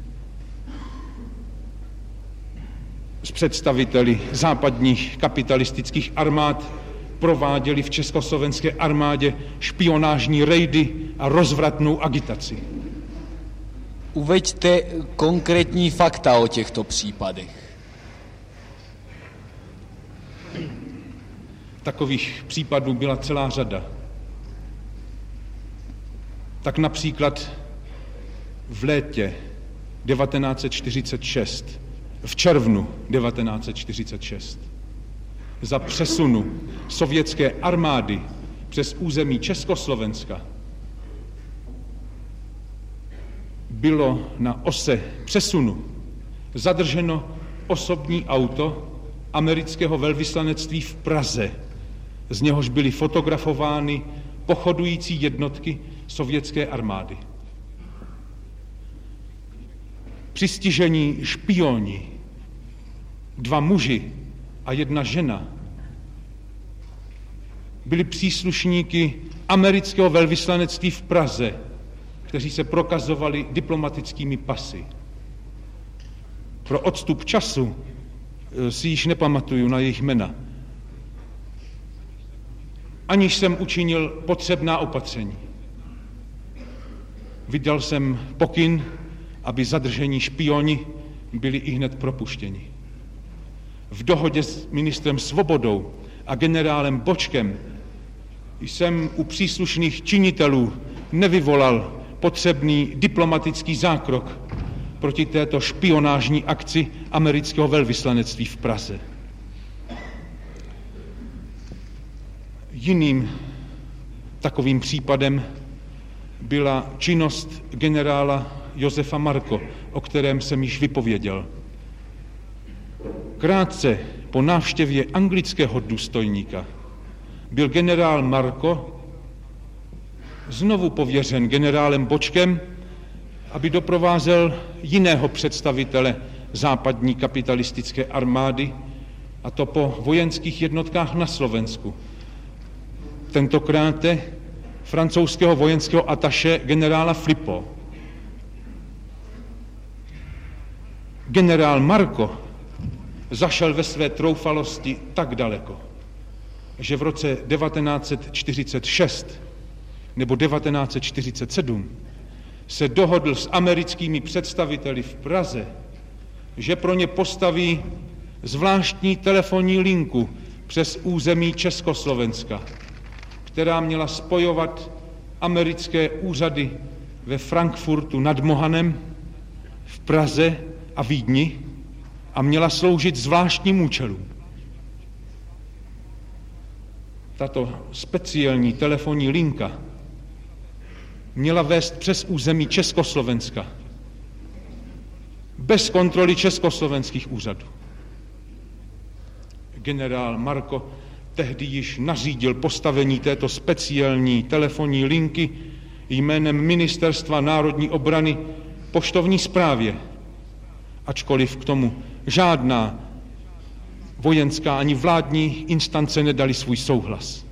Speaker 2: s představiteli západních kapitalistických armád prováděli v československé armádě špionážní rejdy a rozvratnou agitaci.
Speaker 3: Uveďte konkrétní fakta o těchto případech.
Speaker 2: Takových případů byla celá řada. Tak například v létě devatenáct set čtyřicet šest, v červnu devatenáct set čtyřicet šest, za přesunu sovětské armády přes území Československa bylo na ose přesunu zadrženo osobní auto amerického velvyslanectví v Praze, z něhož byly fotografovány pochodující jednotky sovětské armády. Přistižení špioni, dva muži a jedna žena, byli příslušníky amerického velvyslanectví v Praze, kteří se prokazovali diplomatickými pasy. Pro odstup času si již nepamatuju na jejich jména. Aniž jsem učinil potřebná opatření. Vydal jsem pokyn, aby zadržení špioni byli ihned propuštěni. V dohodě s ministrem Svobodou a generálem Bočkem jsem u příslušných činitelů nevyvolal potřebný diplomatický zákrok proti této špionážní akci amerického velvyslanectví v Praze. Jiným takovým případem byla činnost generála Josefa Marko, o kterém jsem již vypověděl. Krátce po návštěvě anglického důstojníka byl generál Marko znovu pověřen generálem Bočkem, aby doprovázel jiného představitele západní kapitalistické armády, a to po vojenských jednotkách na Slovensku. Tentokrát francouzského vojenského ataše generála Flipo. Generál Marko zašel ve své troufalosti tak daleko, že v roce devatenáct set čtyřicet šest nebo devatenáct set čtyřicet sedm se dohodl s americkými představiteli v Praze, že pro ně postaví zvláštní telefonní linku přes území Československa, která měla spojovat americké úřady ve Frankfurtu nad Mohanem, v Praze a Vídni a měla sloužit zvláštním účelům. Tato speciální telefonní linka měla vést přes území Československa bez kontroly československých úřadů. Generál Marko tehdy již nařídil postavení této speciální telefonní linky jménem Ministerstva národní obrany poštovní správě, ačkoliv k tomu žádná vojenská ani vládní instance nedali svůj souhlas.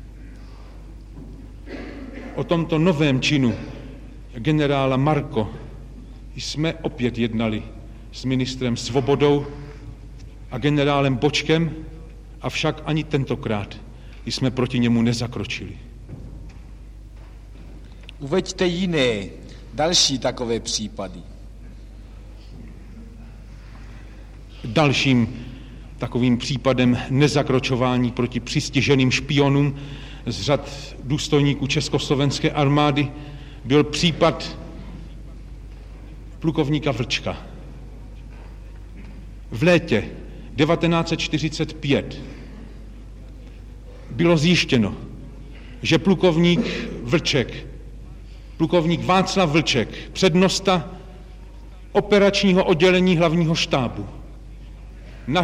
Speaker 2: O tomto novém činu generála Marko jsme opět jednali s ministrem Svobodou a generálem Bočkem, avšak ani tentokrát jsme proti němu nezakročili.
Speaker 3: Uveďte jiné, další takové případy.
Speaker 2: Dalším takovým případem nezakročování proti přistiženým špionům z řad důstojníků československé armády byl případ plukovníka Vlčka. V létě devatenáct set čtyřicet pět bylo zjištěno, že plukovník Vlček, plukovník Václav Vlček, přednosta operačního oddělení hlavního štábu,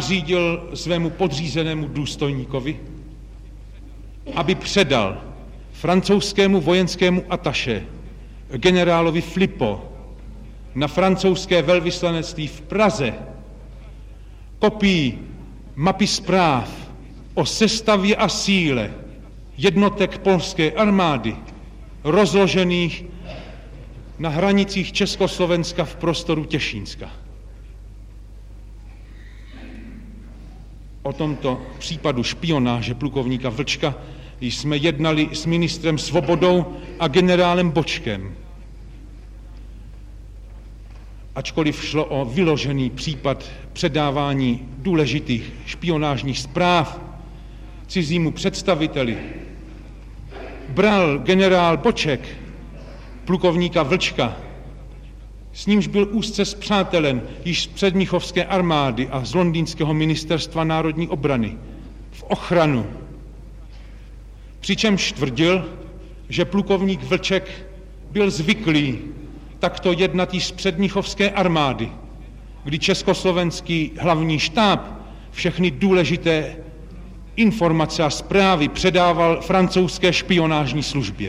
Speaker 2: nařídil svému podřízenému důstojníkovi, aby předal francouzskému vojenskému ataše generálovi Flipo na francouzské velvyslanectví v Praze kopii mapy zpráv o sestavě a síle jednotek polské armády rozložených na hranicích Československa v prostoru Těšínska. O tomto případu špionáže plukovníka Vlčka jsme jednali s ministrem Svobodou a generálem Bočkem. Ačkoliv šlo o vyložený případ předávání důležitých špionážních zpráv cizímu představiteli, bral generál Boček plukovníka Vlčka, s nímž byl úzce spřátelen již z předmnichovské armády a z londýnského ministerstva národní obrany, v ochranu. Přičemž tvrdil, že plukovník Vlček byl zvyklý takto jednat již z předmnichovské armády, kdy československý hlavní štáb všechny důležité informace a zprávy předával francouzské špionážní službě.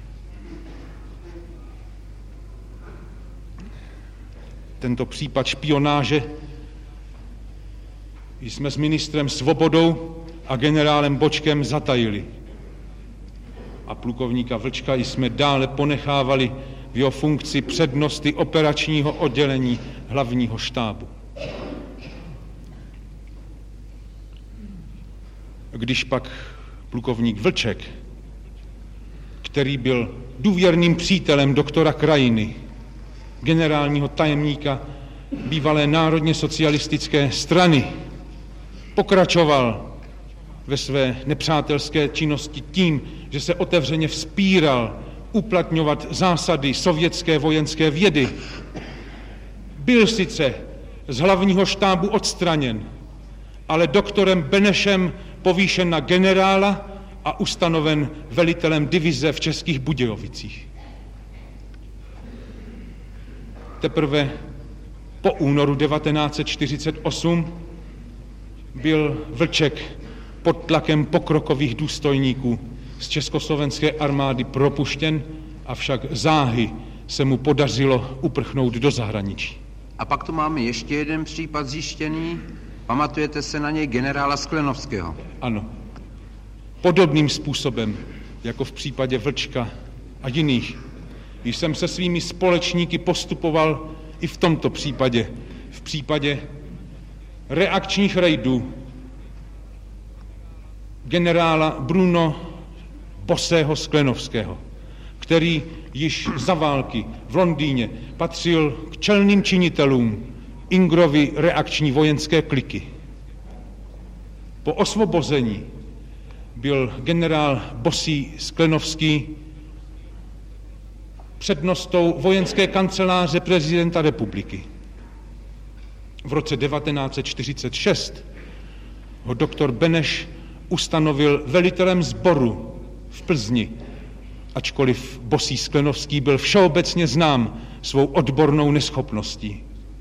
Speaker 2: Tento případ špionáže jsme s ministrem Svobodou a generálem Bočkem zatajili. A plukovníka Vlčka jsme dále ponechávali v jeho funkci přednosty operačního oddělení hlavního štábu. Když pak plukovník Vlček, který byl důvěrným přítelem doktora Krajiny, generálního tajemníka bývalé národně socialistické strany, pokračoval ve své nepřátelské činnosti tím, že se otevřeně vzpíral uplatňovat zásady sovětské vojenské vědy. Byl sice z hlavního štábu odstraněn, ale doktorem Benešem povýšen na generála a ustanoven velitelem divize v Českých Budějovicích. Teprve po únoru devatenáct set čtyřicet osm byl Vlček pod tlakem pokrokových důstojníků z československé armády propuštěn, avšak záhy se mu podařilo uprchnout do zahraničí.
Speaker 1: A pak tu máme ještě jeden případ zjištěný. Pamatujete se na něj generála Sklenovského?
Speaker 2: Ano. Podobným způsobem, jako v případě Vlčka a jiných, jsem se svými společníky postupoval i v tomto případě, v případě reakčních rejdů generála Bruno Bosého Sklenovského, který již za války v Londýně patřil k čelným činitelům Ingrovy reakční vojenské kliky. Po osvobození byl generál Bosý Sklenovský přednostou vojenské kanceláře prezidenta republiky. V roce devatenáct set čtyřicet šest ho doktor Beneš ustanovil velitelem sboru v Plzni, ačkoliv Bosý Sklenovský byl všeobecně znám svou odbornou neschopností.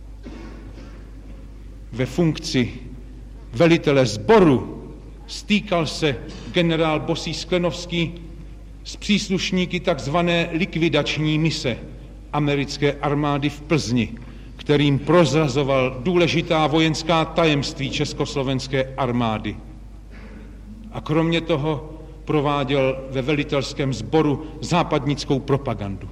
Speaker 2: Ve funkci velitele sboru stýkal se generál Bosý Sklenovský s příslušníky takzvané likvidační mise americké armády v Plzni, kterým prozrazoval důležitá vojenská tajemství československé armády. A kromě toho prováděl ve velitelském sboru západnickou propagandu.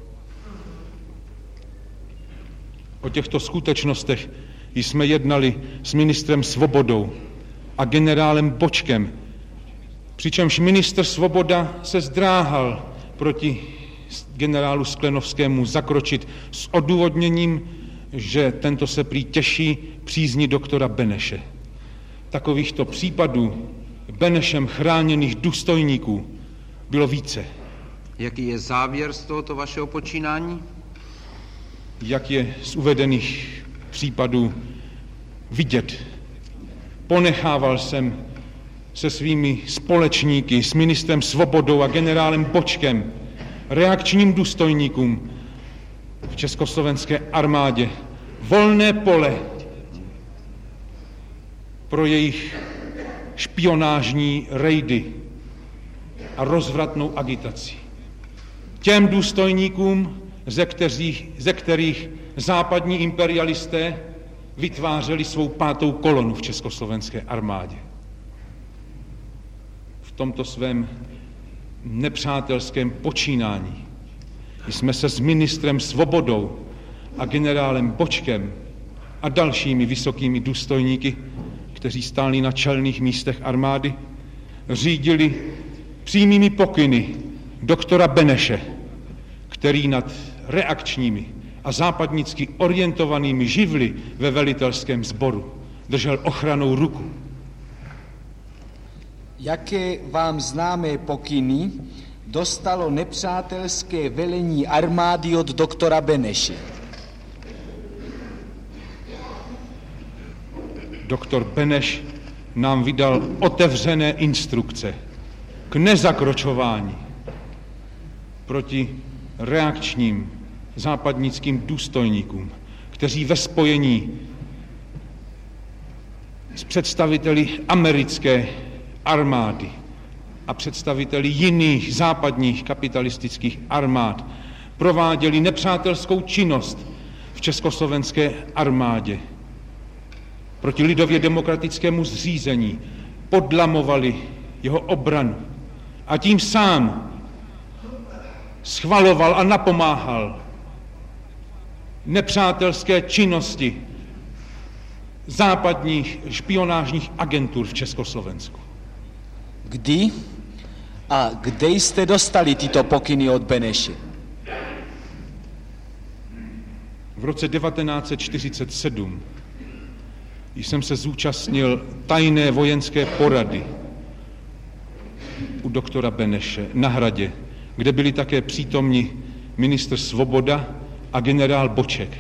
Speaker 2: O těchto skutečnostech jsme jednali s ministrem Svobodou a generálem Bočkem, přičemž ministr Svoboda se zdráhal proti generálu Sklenovskému zakročit s odůvodněním, že tento se prý těší přízni doktora Beneše. Takovýchto případů Benešem chráněných důstojníků bylo více.
Speaker 1: Jaký je závěr z tohoto vašeho počínání?
Speaker 2: Jak je z uvedených případů vidět, ponechával jsem se svými společníky, s ministrem Svobodou a generálem Bočkem, reakčním důstojníkům v československé armádě volné pole pro jejich špionážní rejdy a rozvratnou agitaci. Těm důstojníkům, ze kterých, ze kterých západní imperialisté vytvářeli svou pátou kolonu v československé armádě. V tomto svém nepřátelském počínání jsme se s ministrem Svobodou a generálem Bočkem a dalšími vysokými důstojníky, kteří stáli na čelných místech armády, řídili přímými pokyny doktora Beneše, který nad reakčními a západnicky orientovanými živly ve velitelském sboru držel ochrannou ruku.
Speaker 3: Jaké vám známé pokyny dostalo nepřátelské velení armády od doktora Beneše?
Speaker 2: Doktor Beneš nám vydal otevřené instrukce k nezakročování proti reakčním západnickým důstojníkům, kteří ve spojení s představiteli americké armády a představiteli jiných západních kapitalistických armád prováděli nepřátelskou činnost v československé armádě. Proti lidově demokratickému zřízení podlamovali jeho obranu a tím sám schvaloval a napomáhal nepřátelské činnosti západních špionážních agentur v Československu.
Speaker 3: Kdy a kde jste dostali tyto pokyny od Beneše?
Speaker 2: V roce devatenáct set čtyřicet sedm jsem se zúčastnil tajné vojenské porady u doktora Beneše na Hradě, kde byli také přítomni ministr Svoboda a generál Boček.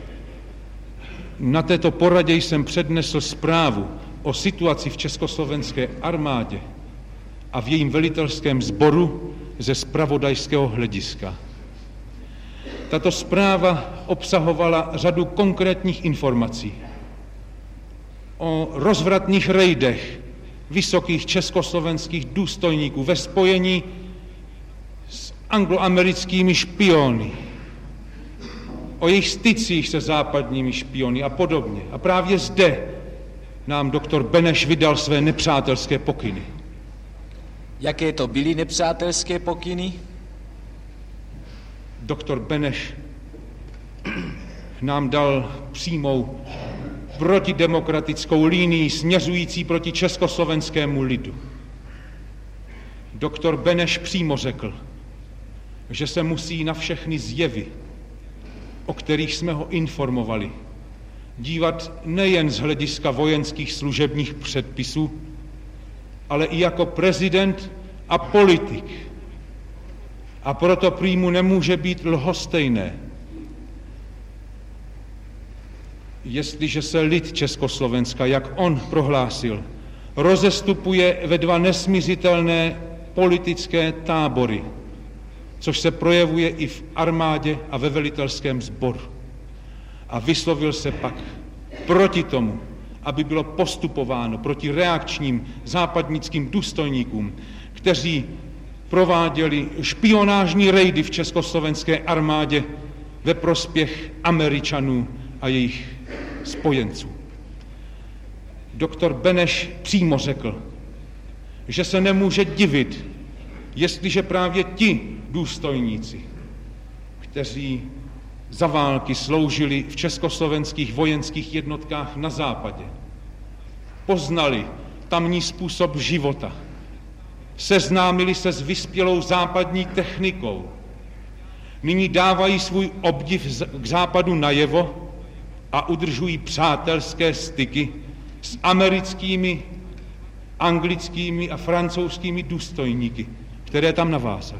Speaker 2: Na této poradě jsem přednesl zprávu o situaci v československé armádě a v jejím velitelském sboru ze zpravodajského hlediska. Tato zpráva obsahovala řadu konkrétních informací o rozvratných rejdech vysokých československých důstojníků ve spojení s angloamerickými špiony, o jejich stycích se západními špiony a podobně. A právě zde nám doktor Beneš vydal své nepřátelské pokyny.
Speaker 3: Jaké to byly nepřátelské pokyny?
Speaker 2: Doktor Beneš nám dal přímou protidemokratickou linii směřující proti československému lidu. Doktor Beneš přímo řekl, že se musí na všechny zjevy, o kterých jsme ho informovali, dívat nejen z hlediska vojenských služebních předpisů, ale i jako prezident a politik. A proto prý mu nemůže být lhostejné, jestliže se lid Československa, jak on prohlásil, rozestupuje ve dva nesmiřitelné politické tábory, což se projevuje i v armádě a ve velitelském sboru. A vyslovil se pak proti tomu, aby bylo postupováno proti reakčním západnickým důstojníkům, kteří prováděli špionážní rejdy v československé armádě ve prospěch Američanů a jejich spojenců. Doktor Beneš přímo řekl, že se nemůže divit, jestliže právě ti důstojníci, kteří za války sloužili v československých vojenských jednotkách na západě, poznali tamní způsob života, seznámili se s vyspělou západní technikou, nyní dávají svůj obdiv k západu najevo a udržují přátelské styky s americkými, anglickými a francouzskými důstojníky, které tam navázali.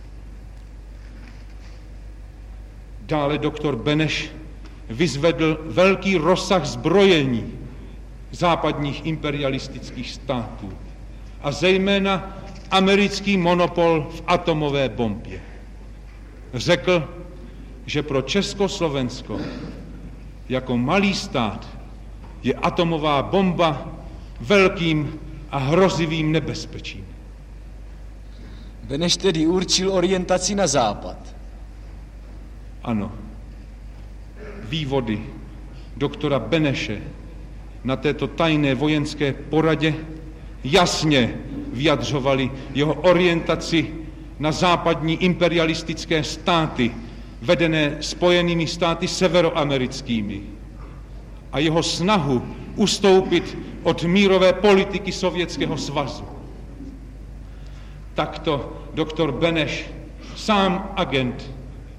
Speaker 2: Dále doktor Beneš vyzvedl velký rozsah zbrojení západních imperialistických států a zejména americký monopol v atomové bombě. Řekl, že pro Československo jako malý stát je atomová bomba velkým a hrozivým nebezpečím.
Speaker 3: Beneš tedy určil orientaci na západ.
Speaker 2: Ano. Vývody doktora Beneše na této tajné vojenské poradě jasně vyjadřovali jeho orientaci na západní imperialistické státy, vedené Spojenými státy severoamerickými, a jeho snahu ustoupit od mírové politiky Sovětského svazu. Takto doktor Beneš, sám agent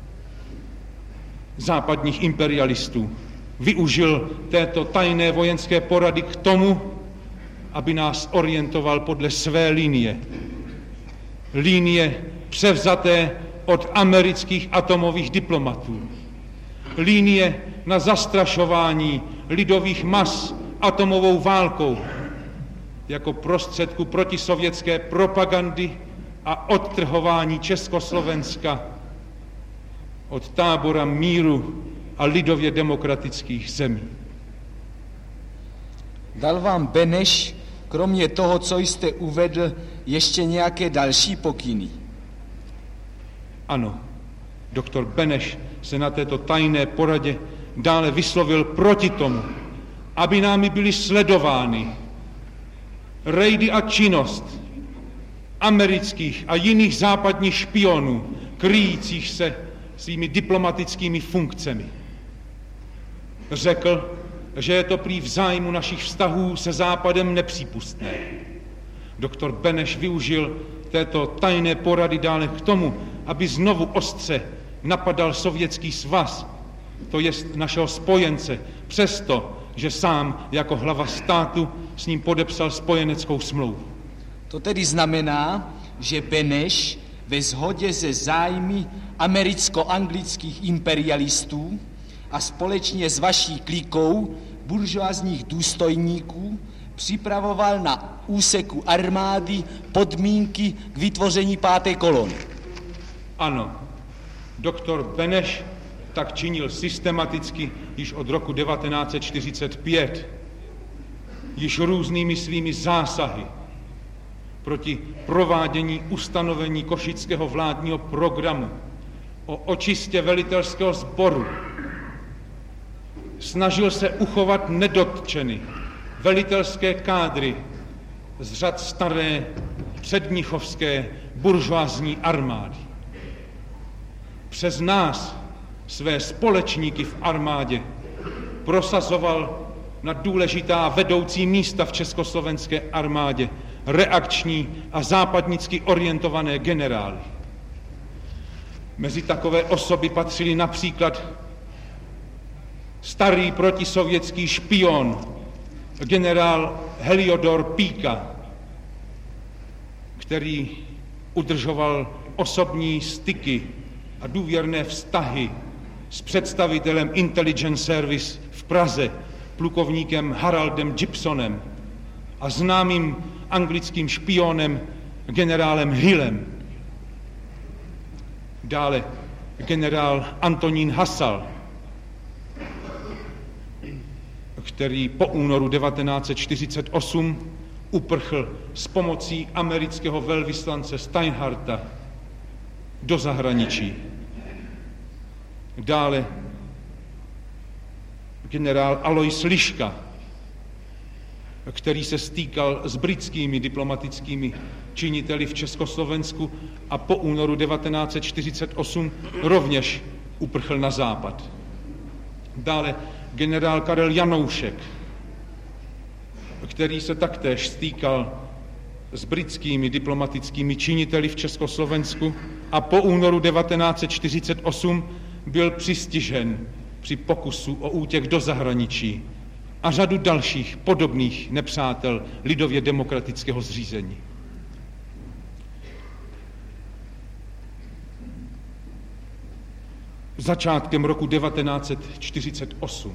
Speaker 2: západních imperialistů, využil této tajné vojenské porady k tomu, aby nás orientoval podle své linie. Linie převzaté od amerických atomových diplomatů. Linie na zastrašování lidových mas atomovou válkou jako prostředku protisovětské propagandy a odtrhování Československa od tábora míru a lidově demokratických zemí.
Speaker 3: Dal vám Beneš, kromě toho, co jste uvedl, ještě nějaké další pokyny?
Speaker 2: Ano, doktor Beneš se na této tajné poradě dále vyslovil proti tomu, aby námi byly sledovány rejdy a činnost amerických a jiných západních špionů, kryjících se svými diplomatickými funkcemi. Řekl, že je to prý v zájmu našich vztahů se Západem nepřípustné. Doktor Beneš využil této tajné porady dále k tomu, aby znovu ostře napadal Sovětský svaz, to jest našeho spojence, přesto, že sám jako hlava státu s ním podepsal spojeneckou smlouvu.
Speaker 3: To tedy znamená, že Beneš ve shodě se zájmy americko-anglických imperialistů a společně s vaší klikou buržoazních důstojníků připravoval na úseku armády podmínky k vytvoření páté kolony.
Speaker 2: Ano, doktor Beneš tak činil systematicky již od roku devatenáct set čtyřicet pět, již různými svými zásahy proti provádění ustanovení košického vládního programu o očistě velitelského sboru. Snažil se uchovat nedotčeny velitelské kádry z řad staré předmnichovské buržoazní armády. Přes nás, své společníky v armádě, prosazoval na důležitá vedoucí místa v československé armádě reakční a západnicky orientované generály. Mezi takové osoby patřili například starý protisovětský špion, generál Heliodor Píka, který udržoval osobní styky a důvěrné vztahy s představitelem Intelligence Service v Praze, plukovníkem Haraldem Gibsonem a známým anglickým špionem generálem Hillem. Dále generál Antonín Hasal, který po únoru devatenáct set čtyřicet osm uprchl s pomocí amerického velvyslance Steinharta do zahraničí. Dále generál Alois Liška, který se stýkal s britskými diplomatickými činiteli v Československu a po únoru devatenáct set čtyřicet osm rovněž uprchl na západ. Dále generál Karel Janoušek, který se taktéž stýkal s britskými diplomatickými činiteli v Československu a po únoru devatenáct set čtyřicet osm byl přistižen při pokusu o útěk do zahraničí a řadu dalších podobných nepřátel lidově demokratického zřízení. Začátkem roku devatenáct set čtyřicet osm,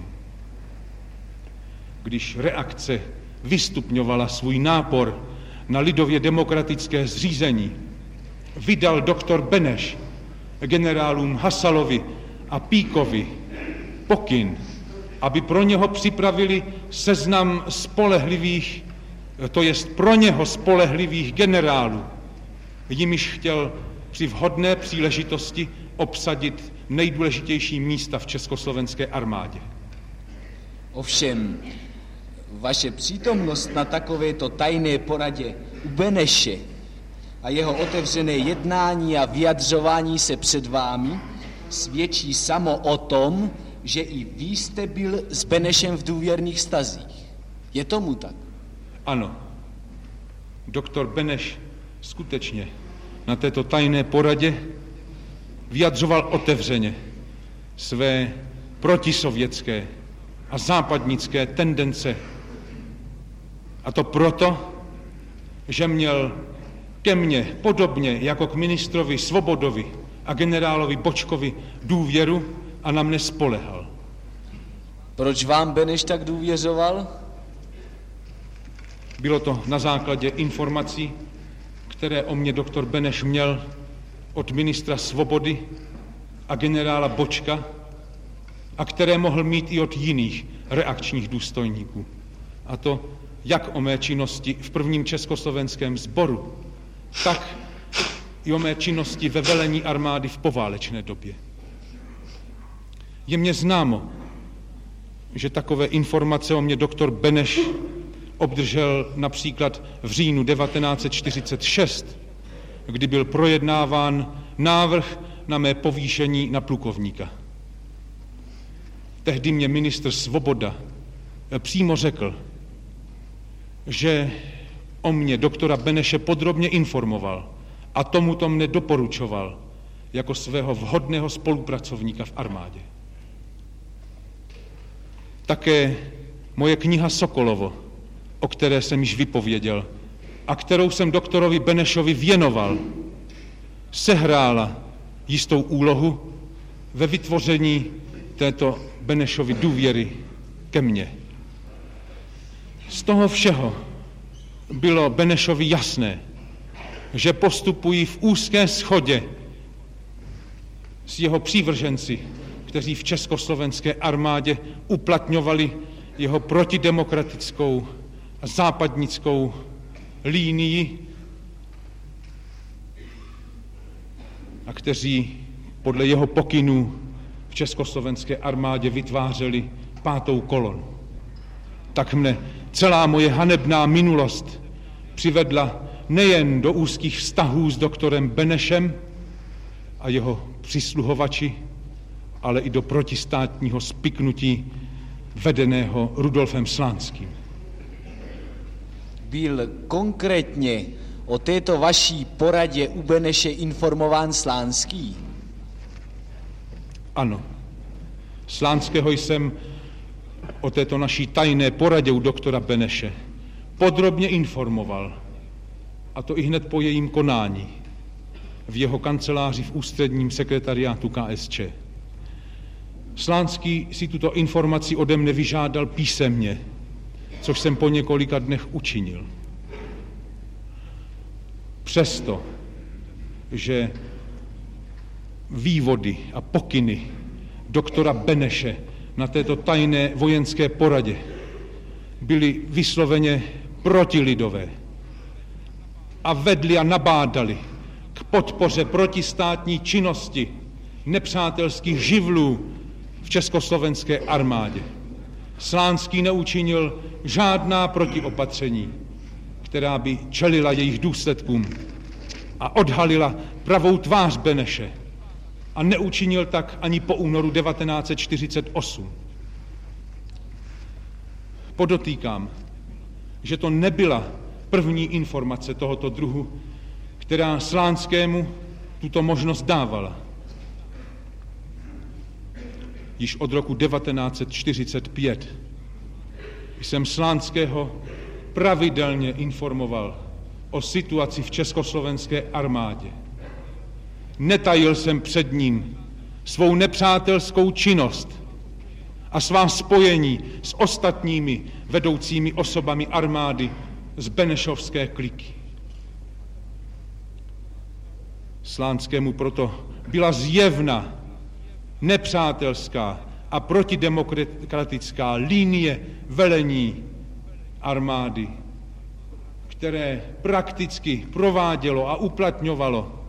Speaker 2: když reakce vystupňovala svůj nápor na lidově demokratické zřízení, vydal doktor Beneš generálům Hasalovi a Píkovi pokyn, aby pro něho připravili seznam spolehlivých, to jest pro něho spolehlivých generálů, jimiž chtěl při vhodné příležitosti obsadit nejdůležitější místa v československé armádě.
Speaker 3: Ovšem, vaše přítomnost na takovéto tajné poradě u Beneše a jeho otevřené jednání a vyjadřování se před vámi svědčí samo o tom, že i vy jste byl s Benešem v důvěrných vztazích. Je tomu tak?
Speaker 2: Ano. Doktor Beneš skutečně na této tajné poradě vyjadřoval otevřeně své protisovětské a západnické tendence. A to proto, že měl ke mně podobně jako k ministrovi Svobodovi a generálovi Bočkovi důvěru a na mne spolehal.
Speaker 3: Proč vám Beneš tak důvěřoval?
Speaker 2: Bylo to na základě informací, které o mě doktor Beneš měl od ministra Svobody a generála Bočka a které mohl mít i od jiných reakčních důstojníků. A to jak o mé činnosti v prvním československém sboru, tak i o mé činnosti ve velení armády v poválečné době. Je mně známo, že takové informace o mě doktor Beneš obdržel například v říjnu devatenáct set čtyřicet šest, kdy byl projednáván návrh na mé povýšení na plukovníka. Tehdy mě ministr Svoboda přímo řekl, že o mě doktora Beneše podrobně informoval a tomuto mne doporučoval jako svého vhodného spolupracovníka v armádě. Také moje kniha Sokolovo, o které jsem již vypověděl a kterou jsem doktorovi Benešovi věnoval, sehrála jistou úlohu ve vytvoření této Benešovy důvěry ke mně. Z toho všeho bylo Benešovi jasné, že postupují v úzké shodě s jeho přívrženci, kteří v československé armádě uplatňovali jeho protidemokratickou a západnickou línii a kteří podle jeho pokynů v československé armádě vytvářeli pátou kolonu. Tak mne celá moje hanebná minulost přivedla nejen do úzkých vztahů s doktorem Benešem a jeho přisluhovači, ale i do protistátního spiknutí vedeného Rudolfem Slánským.
Speaker 3: Byl konkrétně o této vaší poradě u Beneše informován Slánský?
Speaker 2: Ano. Slánského jsem o této naší tajné poradě u doktora Beneše podrobně informoval, a to i hned po jejím konání v jeho kanceláři v ústředním sekretariátu K S Č. Slánský si tuto informaci ode mne vyžádal písemně, což jsem po několika dnech učinil. Přesto, že vývody a pokyny doktora Beneše na této tajné vojenské poradě byly vysloveně protilidové a vedli a nabádali k podpoře protistátní činnosti nepřátelských živlů v československé armádě. Slánský neučinil žádná protiopatření, která by čelila jejich důsledkům a odhalila pravou tvář Beneše. A neučinil tak ani po únoru devatenáct set čtyřicet osm. Podotýkám, že to nebyla první informace tohoto druhu, která Slánskému tuto možnost dávala. Již od roku devatenáct set čtyřicet pět jsem Slánského pravidelně informoval o situaci v československé armádě. Netajil jsem před ním svou nepřátelskou činnost a svá spojení s ostatními vedoucími osobami armády z benešovské kliky. Slánskému proto byla zjevna nepřátelská a protidemokratická linie velení armády, které prakticky provádělo a uplatňovalo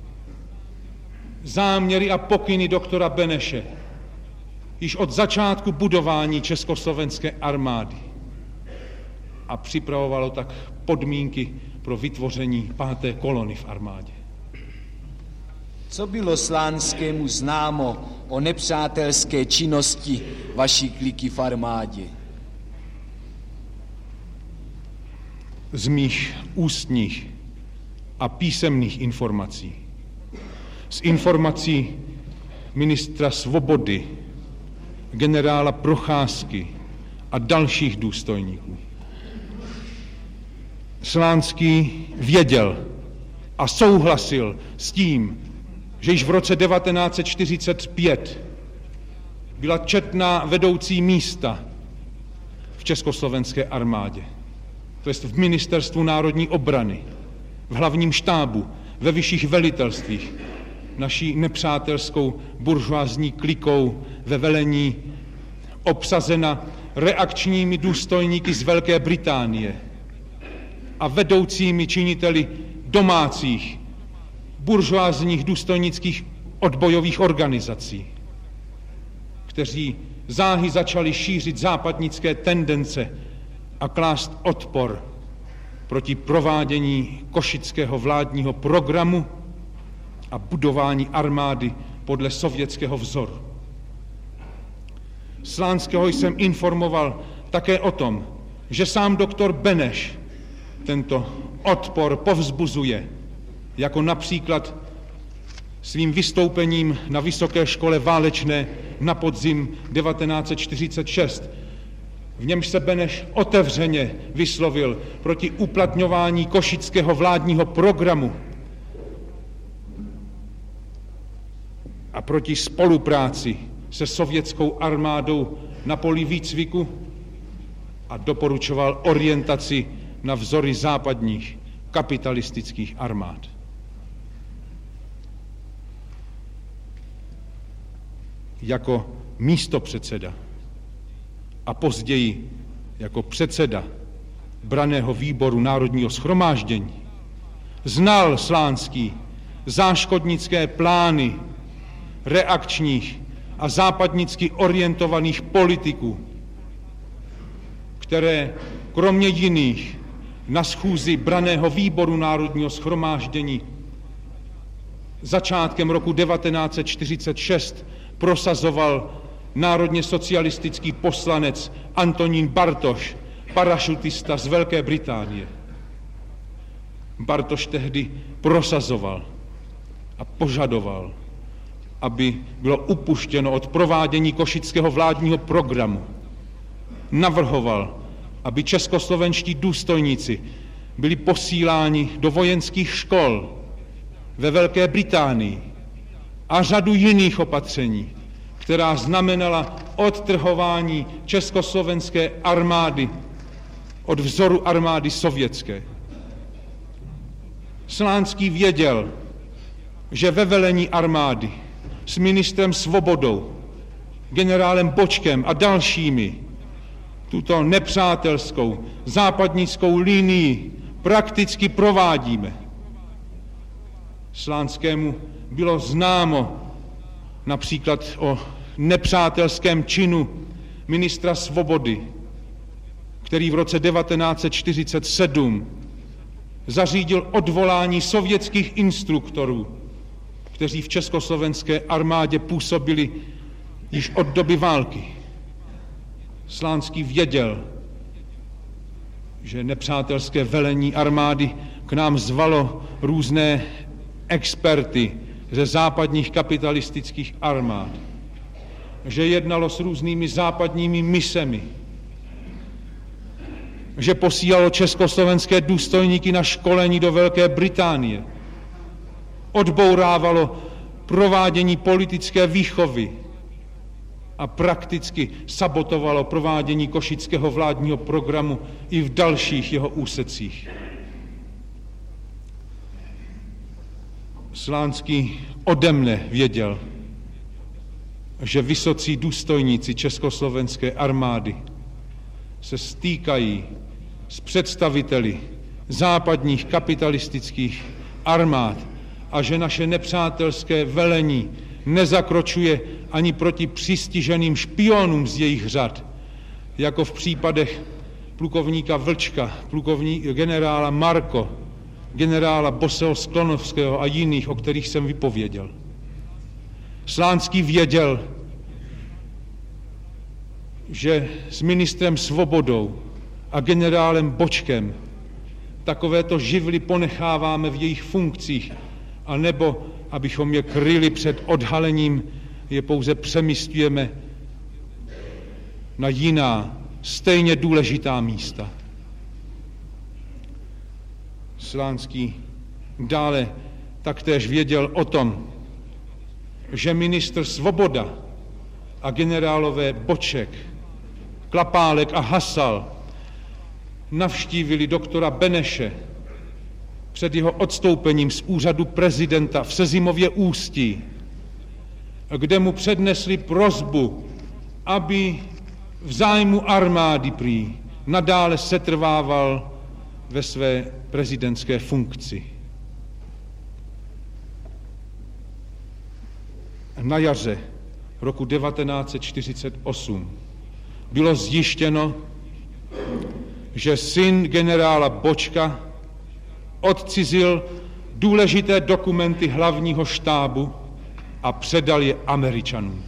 Speaker 2: záměry a pokyny doktora Beneše již od začátku budování československé armády a připravovalo tak podmínky pro vytvoření páté kolony v armádě.
Speaker 3: Co bylo Slánskému známo o nepřátelské činnosti vaší kliky v armádě?
Speaker 2: Z mých ústních a písemných informací, z informací ministra Svobody, generála Procházky a dalších důstojníků. Slánský věděl a souhlasil s tím, že již v roce devatenáct set čtyřicet pět byla četná vedoucí místa v československé armádě, to jest v Ministerstvu národní obrany, v hlavním štábu, ve vyšších velitelstvích, naší nepřátelskou buržoázní klikou ve velení obsazena reakčními důstojníky z Velké Británie a vedoucími činiteli domácích buržoázních důstojnických odbojových organizací, kteří záhy začali šířit západnické tendence a klást odpor proti provádění košického vládního programu a budování armády podle sovětského vzoru. Slánského jsem informoval také o tom, že sám doktor Beneš tento odpor povzbuzuje, jako například svým vystoupením na Vysoké škole válečné na podzim devatenáct set čtyřicet šest, v němž se Beneš otevřeně vyslovil proti uplatňování košického vládního programu a proti spolupráci se sovětskou armádou na poli výcviku a doporučoval orientaci na vzory západních kapitalistických armád. Jako místopředseda a později jako předseda branného výboru Národního shromáždění znal Slánský záškodnické plány reakčních a západnicky orientovaných politiků, které kromě jiných na schůzi branného výboru Národního shromáždění začátkem roku devatenáct set čtyřicet šest prosazoval národně socialistický poslanec Antonín Bartoš, parašutista z Velké Británie. Bartoš tehdy prosazoval a požadoval, aby bylo upuštěno od provádění košického vládního programu. Navrhoval, aby českoslovenští důstojníci byli posíláni do vojenských škol ve Velké Británii a řadu jiných opatření, která znamenala odtrhování československé armády od vzoru armády sovětské. Slánský věděl, že ve velení armády s ministrem Svobodou, generálem Bočkem a dalšími tuto nepřátelskou západnickou linii prakticky provádíme. Slánskému bylo známo například o nepřátelském činu ministra Svobody, který v roce devatenáct set čtyřicet sedm zařídil odvolání sovětských instruktorů, kteří v československé armádě působili již od doby války. Slánský věděl, že nepřátelské velení armády k nám zvalo různé experty ze západních kapitalistických armád, že jednalo s různými západními misemi, že posílalo československé důstojníky na školení do Velké Británie, odbourávalo provádění politické výchovy a prakticky sabotovalo provádění košického vládního programu i v dalších jeho úsecích. Slánský ode mne věděl, že vysocí důstojníci československé armády se stýkají s představiteli západních kapitalistických armád a že naše nepřátelské velení nezakročuje ani proti přistiženým špionům z jejich řad, jako v případech plukovníka Vlčka, plukovníka generála Marko, generála Boseho Sklonovského a jiných, o kterých jsem vypověděl. Slánský věděl, že s ministrem Svobodou a generálem Bočkem takovéto živly ponecháváme v jejich funkcích, anebo, abychom je kryli před odhalením, je pouze přemístujeme na jiná, stejně důležitá místa. Slánský dále taktéž věděl o tom, že ministr Svoboda a generálové Boček, Klapálek a Hasal navštívili doktora Beneše před jeho odstoupením z úřadu prezidenta v Sezimově Ústí, kde mu přednesli prosbu, aby v zájmu armády prý nadále setrvával ve své prezidentské funkci. Na jaře roku devatenáct set čtyřicet osm bylo zjištěno, že syn generála Bočka odcizil důležité dokumenty hlavního štábu a předal je Američanům.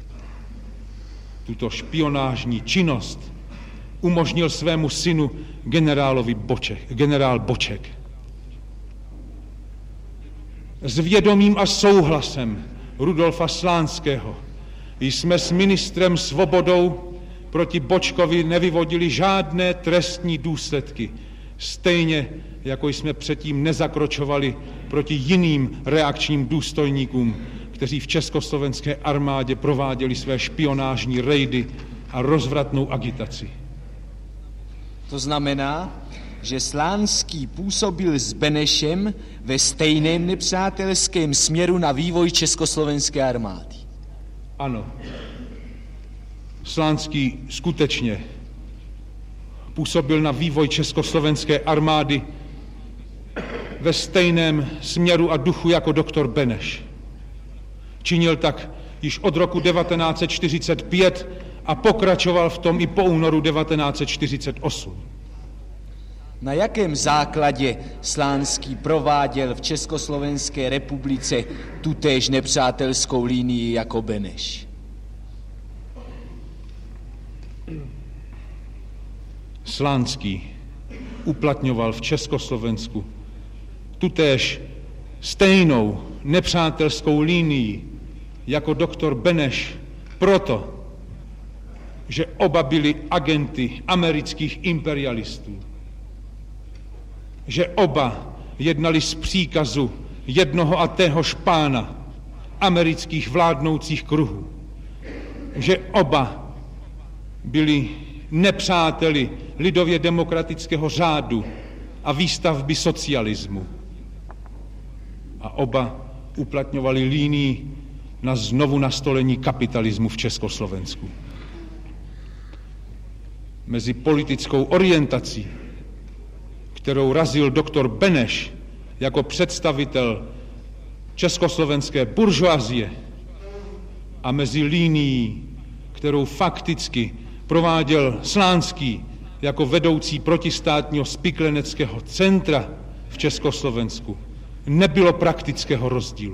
Speaker 2: Tuto špionážní činnost umožnil svému synu generálovi Boček, generál Boček. S vědomím a souhlasem Rudolfa Slánského jsme s ministrem Svobodou proti Bočkovi nevyvodili žádné trestní důsledky, stejně jako jsme předtím nezakročovali proti jiným reakčním důstojníkům, kteří v československé armádě prováděli své špionážní rejdy a rozvratnou agitaci.
Speaker 3: To znamená, že Slánský působil s Benešem ve stejném nepřátelském směru na vývoj československé armády.
Speaker 2: Ano. Slánský skutečně působil na vývoj československé armády ve stejném směru a duchu jako doktor Beneš. Činil tak již od roku devatenáct set čtyřicet pět a pokračoval v tom i po únoru devatenáct set čtyřicet osm.
Speaker 3: Na jakém základě Slánský prováděl v Československé republice tutéž nepřátelskou linii jako Beneš?
Speaker 2: Slánský uplatňoval v Československu tutéž stejnou nepřátelskou linii jako doktor Beneš proto, že oba byli agenty amerických imperialistů, že oba jednali z příkazu jednoho a téhož pána amerických vládnoucích kruhů, že oba byli nepřáteli lidově demokratického řádu a výstavby socialismu. A oba uplatňovali línii na znovu nastolení kapitalismu v Československu. Mezi politickou orientací, kterou razil doktor Beneš jako představitel československé buržoazie, a mezi linií, kterou fakticky prováděl Slánský jako vedoucí protistátního spikleneckého centra v Československu, nebylo praktického rozdílu.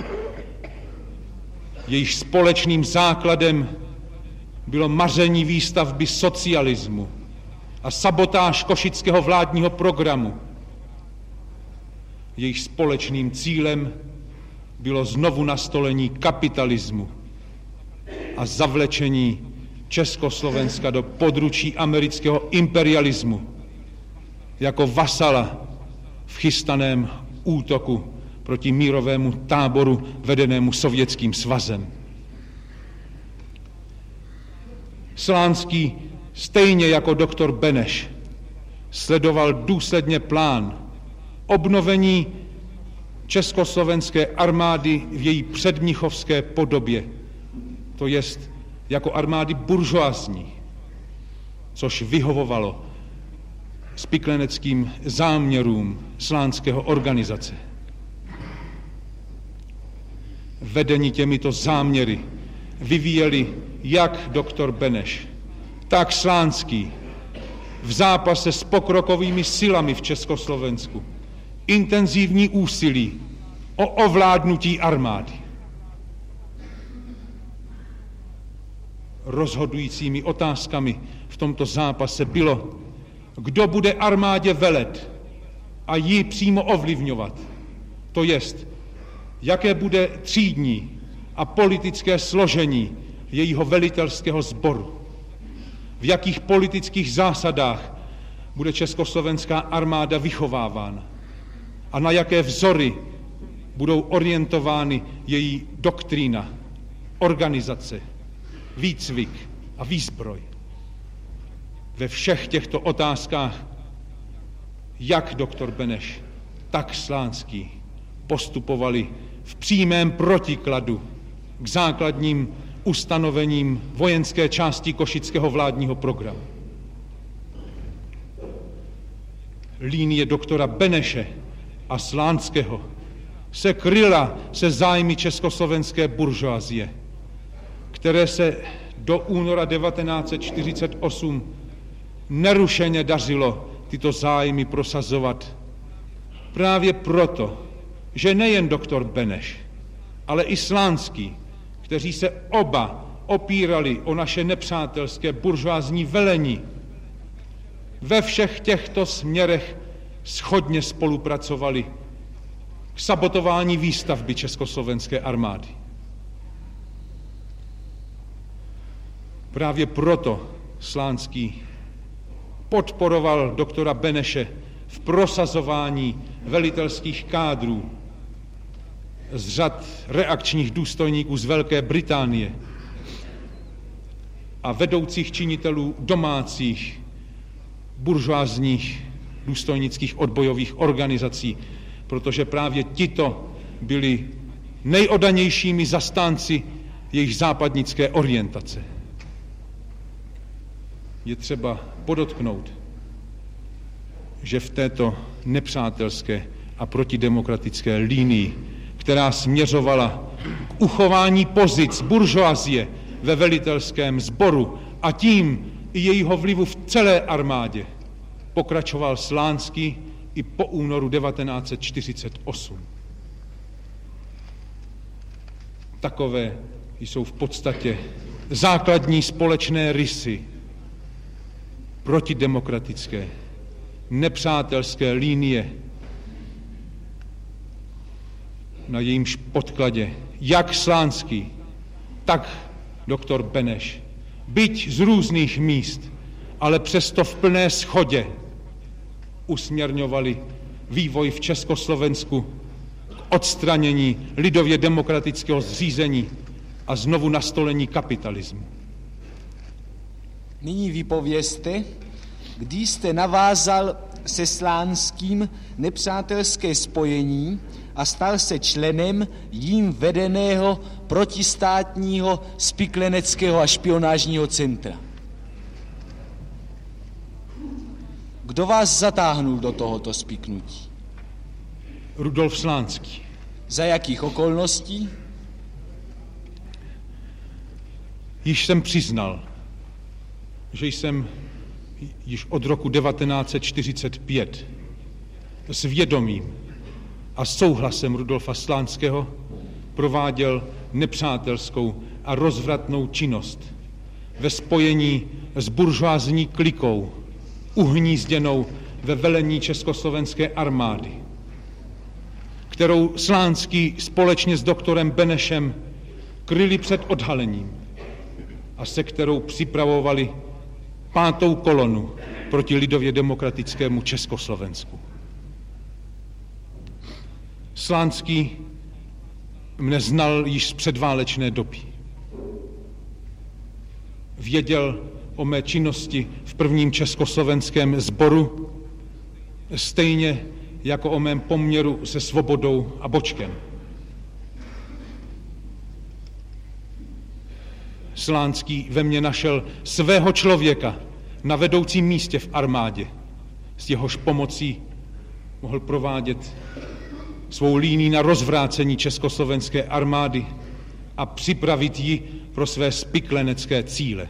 Speaker 2: Jejich společným základem bylo maření výstavby socialismu a sabotáž košického vládního programu. Jejich společným cílem bylo znovu nastolení kapitalismu a zavlečení Československa do područí amerického imperialismu jako vasala v chystaném útoku proti mírovému táboru vedenému Sovětským svazem. Slánský, stejně jako doktor Beneš, sledoval důsledně plán obnovení československé armády v její předmnichovské podobě, to jest jako armády buržoazní, což vyhovovalo spikleneckým záměrům slánského organizace. Vedení těmito záměry vyvíjeli jak doktor Beneš, tak Slánský v zápase s pokrokovými silami v Československu intenzivní úsilí o ovládnutí armády. Rozhodujícími otázkami v tomto zápase bylo, kdo bude armádě velet a ji přímo ovlivňovat. To jest, jaké bude třídní a politické složení jejího velitelského sboru. V jakých politických zásadách bude československá armáda vychovávána a na jaké vzory budou orientovány její doktrína, organizace, výcvik a výzbroj. Ve všech těchto otázkách jak doktor Beneš, tak Slánský postupovali v přímém protikladu k základním ustanovením vojenské části košického vládního programu. Linie doktora Beneše a Slánského se kryla se zájmy československé buržoazie, které se do února devatenáct set čtyřicet osm nerušeně dařilo tyto zájmy prosazovat. Právě proto, že nejen doktor Beneš, ale i Slánský, kteří se oba opírali o naše nepřátelské buržoázní velení, ve všech těchto směrech shodně spolupracovali k sabotování výstavby československé armády. Právě proto Slánský podporoval doktora Beneše v prosazování velitelských kádrů z řad reakčních důstojníků z Velké Británie a vedoucích činitelů domácích buržoázních důstojnických odbojových organizací, protože právě tito byli nejodanějšími zastánci jejich západnické orientace. Je třeba podotknout, že v této nepřátelské a protidemokratické línii, která směřovala k uchování pozic buržoazie ve velitelském sboru a tím i jejího vlivu v celé armádě, pokračoval Slánský i po únoru devatenáct set čtyřicet osm. Takové jsou v podstatě základní společné rysy protidemokratické, nepřátelské linie, na jejímž podkladě jak Slánský, tak doktor Beneš, byť z různých míst, ale přesto v plné shodě usměrňovali vývoj v Československu k odstranění lidově demokratického zřízení a znovu nastolení kapitalismu.
Speaker 3: Nyní vypovězte, kdy jste navázal se Slánským nepřátelské spojení a stal se členem jím vedeného protistátního spikleneckého a špionážního centra. Kdo vás zatáhnul do tohoto spiknutí?
Speaker 2: Rudolf Slánský.
Speaker 3: Za jakých okolností?
Speaker 2: Již jsem přiznal, že jsem již od roku devatenáct set čtyřicet pět s vědomím a souhlasem Rudolfa Slánského prováděl nepřátelskou a rozvratnou činnost ve spojení s buržoázní klikou uhnízděnou ve velení československé armády, kterou Slánský společně s doktorem Benešem kryli před odhalením a se kterou připravovali pátou kolonu proti lidově demokratickému Československu. Slánský mne znal již z předválečné doby. Věděl o mé činnosti v prvním československém sboru, stejně jako o mém poměru se Svobodou a Bočkem. Slánský ve mně našel svého člověka na vedoucím místě v armádě, s jehož pomocí mohl provádět svou línii na rozvrácení československé armády a připravit ji pro své spiklenecké cíle.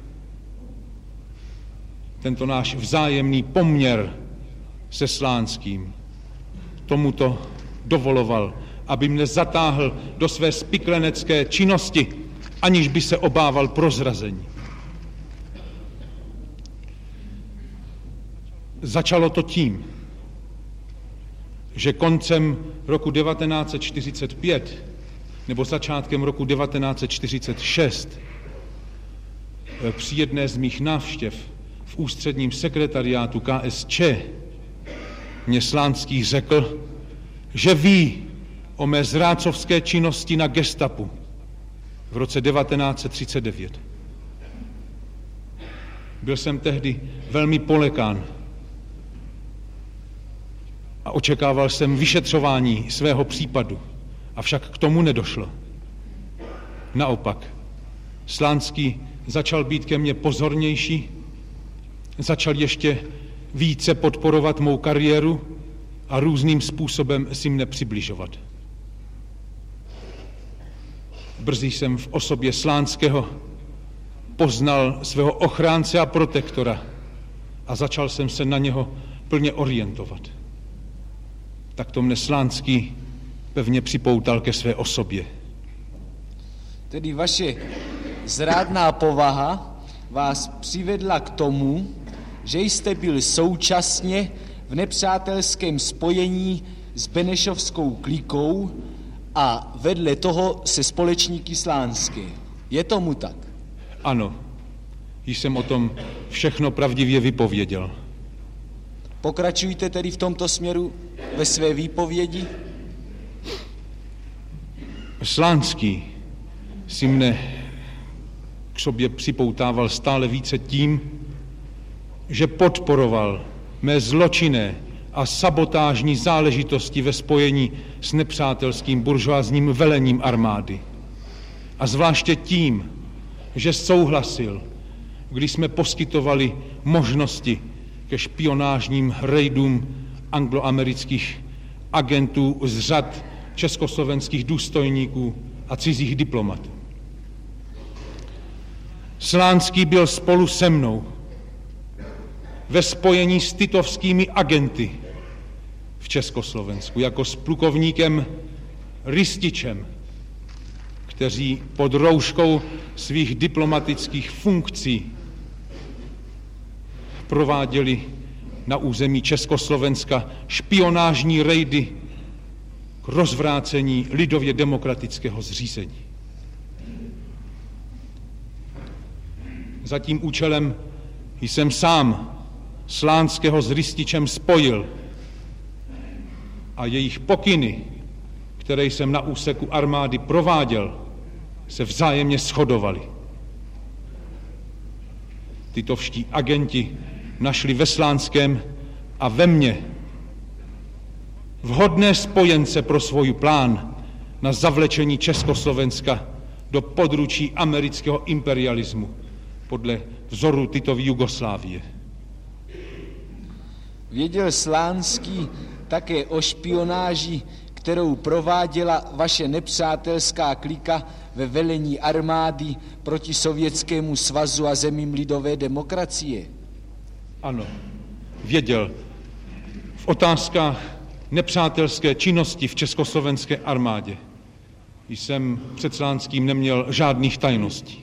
Speaker 2: Tento náš vzájemný poměr se Slánským tomuto dovoloval, aby mne zatáhl do své spiklenecké činnosti, aniž by se obával prozrazení. Začalo to tím, že koncem roku devatenáct set čtyřicet pět nebo začátkem roku devatenáct set čtyřicet šest při jedné z mých návštěv v ústředním sekretariátu K S Č mě Slánský řekl, že ví o mé zrácovské činnosti na gestapu v roce devatenáct set třicet devět. Byl jsem tehdy velmi polekán a očekával jsem vyšetřování svého případu, avšak k tomu nedošlo. Naopak, Slánský začal být ke mně pozornější, začal ještě více podporovat mou kariéru a různým způsobem si mne přibližovat. Brzy jsem v osobě Slánského poznal svého ochránce a protektora a začal jsem se na něho plně orientovat. Tak to mne Slánský pevně připoutal ke své osobě.
Speaker 3: Tedy vaše zrádná povaha vás přivedla k tomu, že jste byl současně v nepřátelském spojení s Benešovskou klikou a vedle toho se společníky Slánské. Je tomu tak?
Speaker 2: Ano, již jsem o tom všechno pravdivě vypověděl.
Speaker 3: Pokračujte tedy v tomto směru ve své výpovědi.
Speaker 2: Slánský si mne k sobě připoutával stále více tím, že podporoval mé zločinné a sabotážní záležitosti ve spojení s nepřátelským buržoázním velením armády. A zvláště tím, že souhlasil, když jsme poskytovali možnosti ke špionážním rejdům angloamerických agentů z řad československých důstojníků a cizích diplomatů. Slánský byl spolu se mnou ve spojení s titovskými agenty v Československu, jako s plukovníkem Rystičem, kteří pod rouškou svých diplomatických funkcí prováděli na území Československa špionážní rejdy k rozvrácení lidově demokratického zřízení. Za tím účelem jsem sám Slánského s Rystičem spojil a jejich pokyny, které jsem na úseku armády prováděl, se vzájemně shodovaly. Tyto vští agenti našli ve Slánském a ve mně vhodné spojence pro svůj plán na zavlečení Československa do područí amerického imperialismu podle vzoru Titovy Jugoslávie.
Speaker 3: Věděl Slánský také o špionáži, kterou prováděla vaše nepřátelská klika ve velení armády proti Sovětskému svazu a zemím lidové demokracie?
Speaker 2: Ano, věděl. V otázkách nepřátelské činnosti v československé armádě jsem před Slánským neměl žádných tajností.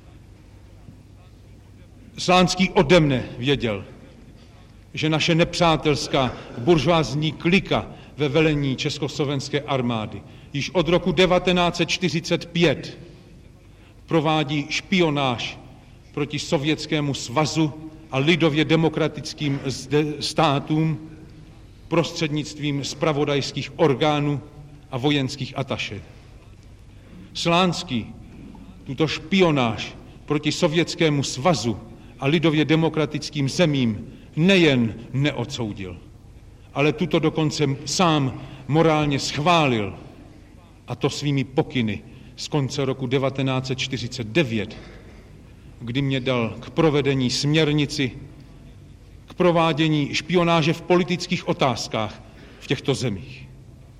Speaker 2: Slánský ode mne věděl, že naše nepřátelská buržoázní klika ve velení československé armády již od roku devatenáct set čtyřicet pět provádí špionáž proti Sovětskému svazu a lidově demokratickým státům prostřednictvím zpravodajských orgánů a vojenských ataše. Slánský tuto špionáž proti Sovětskému svazu a lidově demokratickým zemím nejen neodsoudil, ale tuto dokonce sám morálně schválil, a to svými pokyny z konce roku devatenáct set čtyřicet devět, kdy mě dal k provedení směrnici k provádění špionáže v politických otázkách v těchto zemích.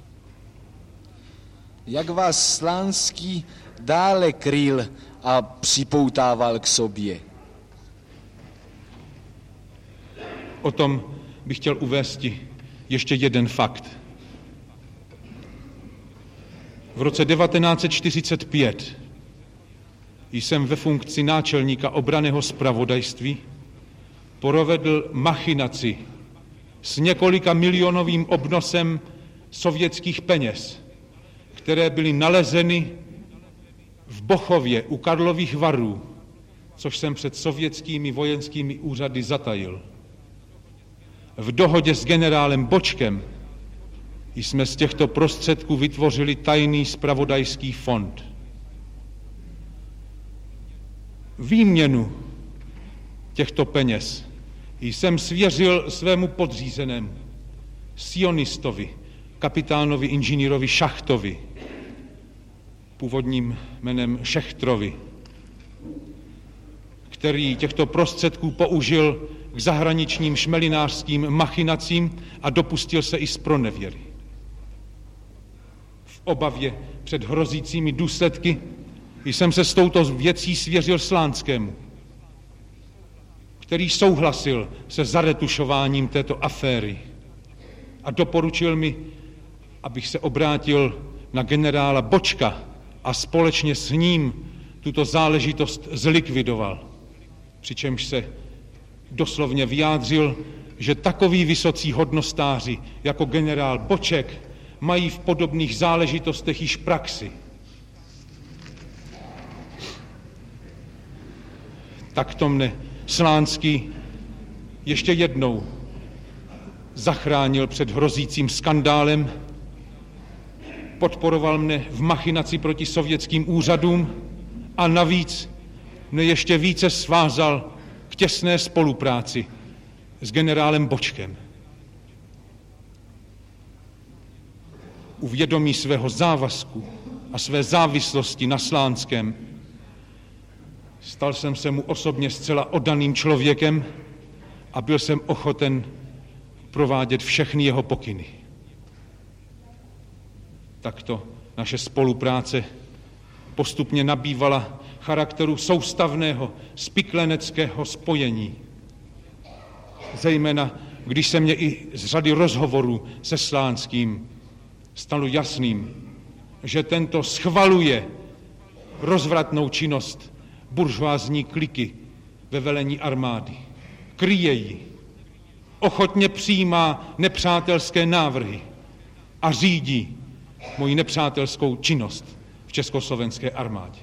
Speaker 3: Jak vás Slánský dále kryl a připoutával k sobě?
Speaker 2: O tom bych chtěl uvést ještě jeden fakt. V roce devatenáct set čtyřicet pět jsem ve funkci náčelníka obranného zpravodajství provedl machinaci s několika milionovým obnosem sovětských peněz, které byly nalezeny v Bochově u Karlových Varů, což jsem před sovětskými vojenskými úřady zatajil. V dohodě s generálem Bočkem jsme z těchto prostředků vytvořili tajný zpravodajský fond. Výměnu těchto peněz jsem svěřil svému podřízenému, sionistovi, kapitánovi inženýrovi Šachtovi, původním jménem Šechtrovi, který těchto prostředků použil k zahraničním šmelinářským machinacím a dopustil se i zpronevěry. V obavě před hrozícími důsledky jsem se s touto věcí svěřil Slánskému, který souhlasil se zaretušováním této aféry a doporučil mi, abych se obrátil na generála Bočka a společně s ním tuto záležitost zlikvidoval. Přičemž se doslovně vyjádřil, že takoví vysocí hodnostáři jako generál Boček mají v podobných záležitostech již praxi. Takto mne Slánský ještě jednou zachránil před hrozícím skandálem, podporoval mne v machinaci proti sovětským úřadům a navíc mne ještě více svázal k těsné spolupráci s generálem Bočkem. U vědomí svého závazku a své závislosti na Slánském stal jsem se mu osobně zcela oddaným člověkem a byl jsem ochoten provádět všechny jeho pokyny. Takto naše spolupráce postupně nabývala charakteru soustavného spikleneckého spojení. Zejména, když se mě i z řady rozhovorů se Slánským stalo jasným, že tento schvaluje rozvratnou činnost buržoázní kliky ve velení armády. Kryje ji, ochotně přijímá nepřátelské návrhy a řídí moji nepřátelskou činnost v československé armádě.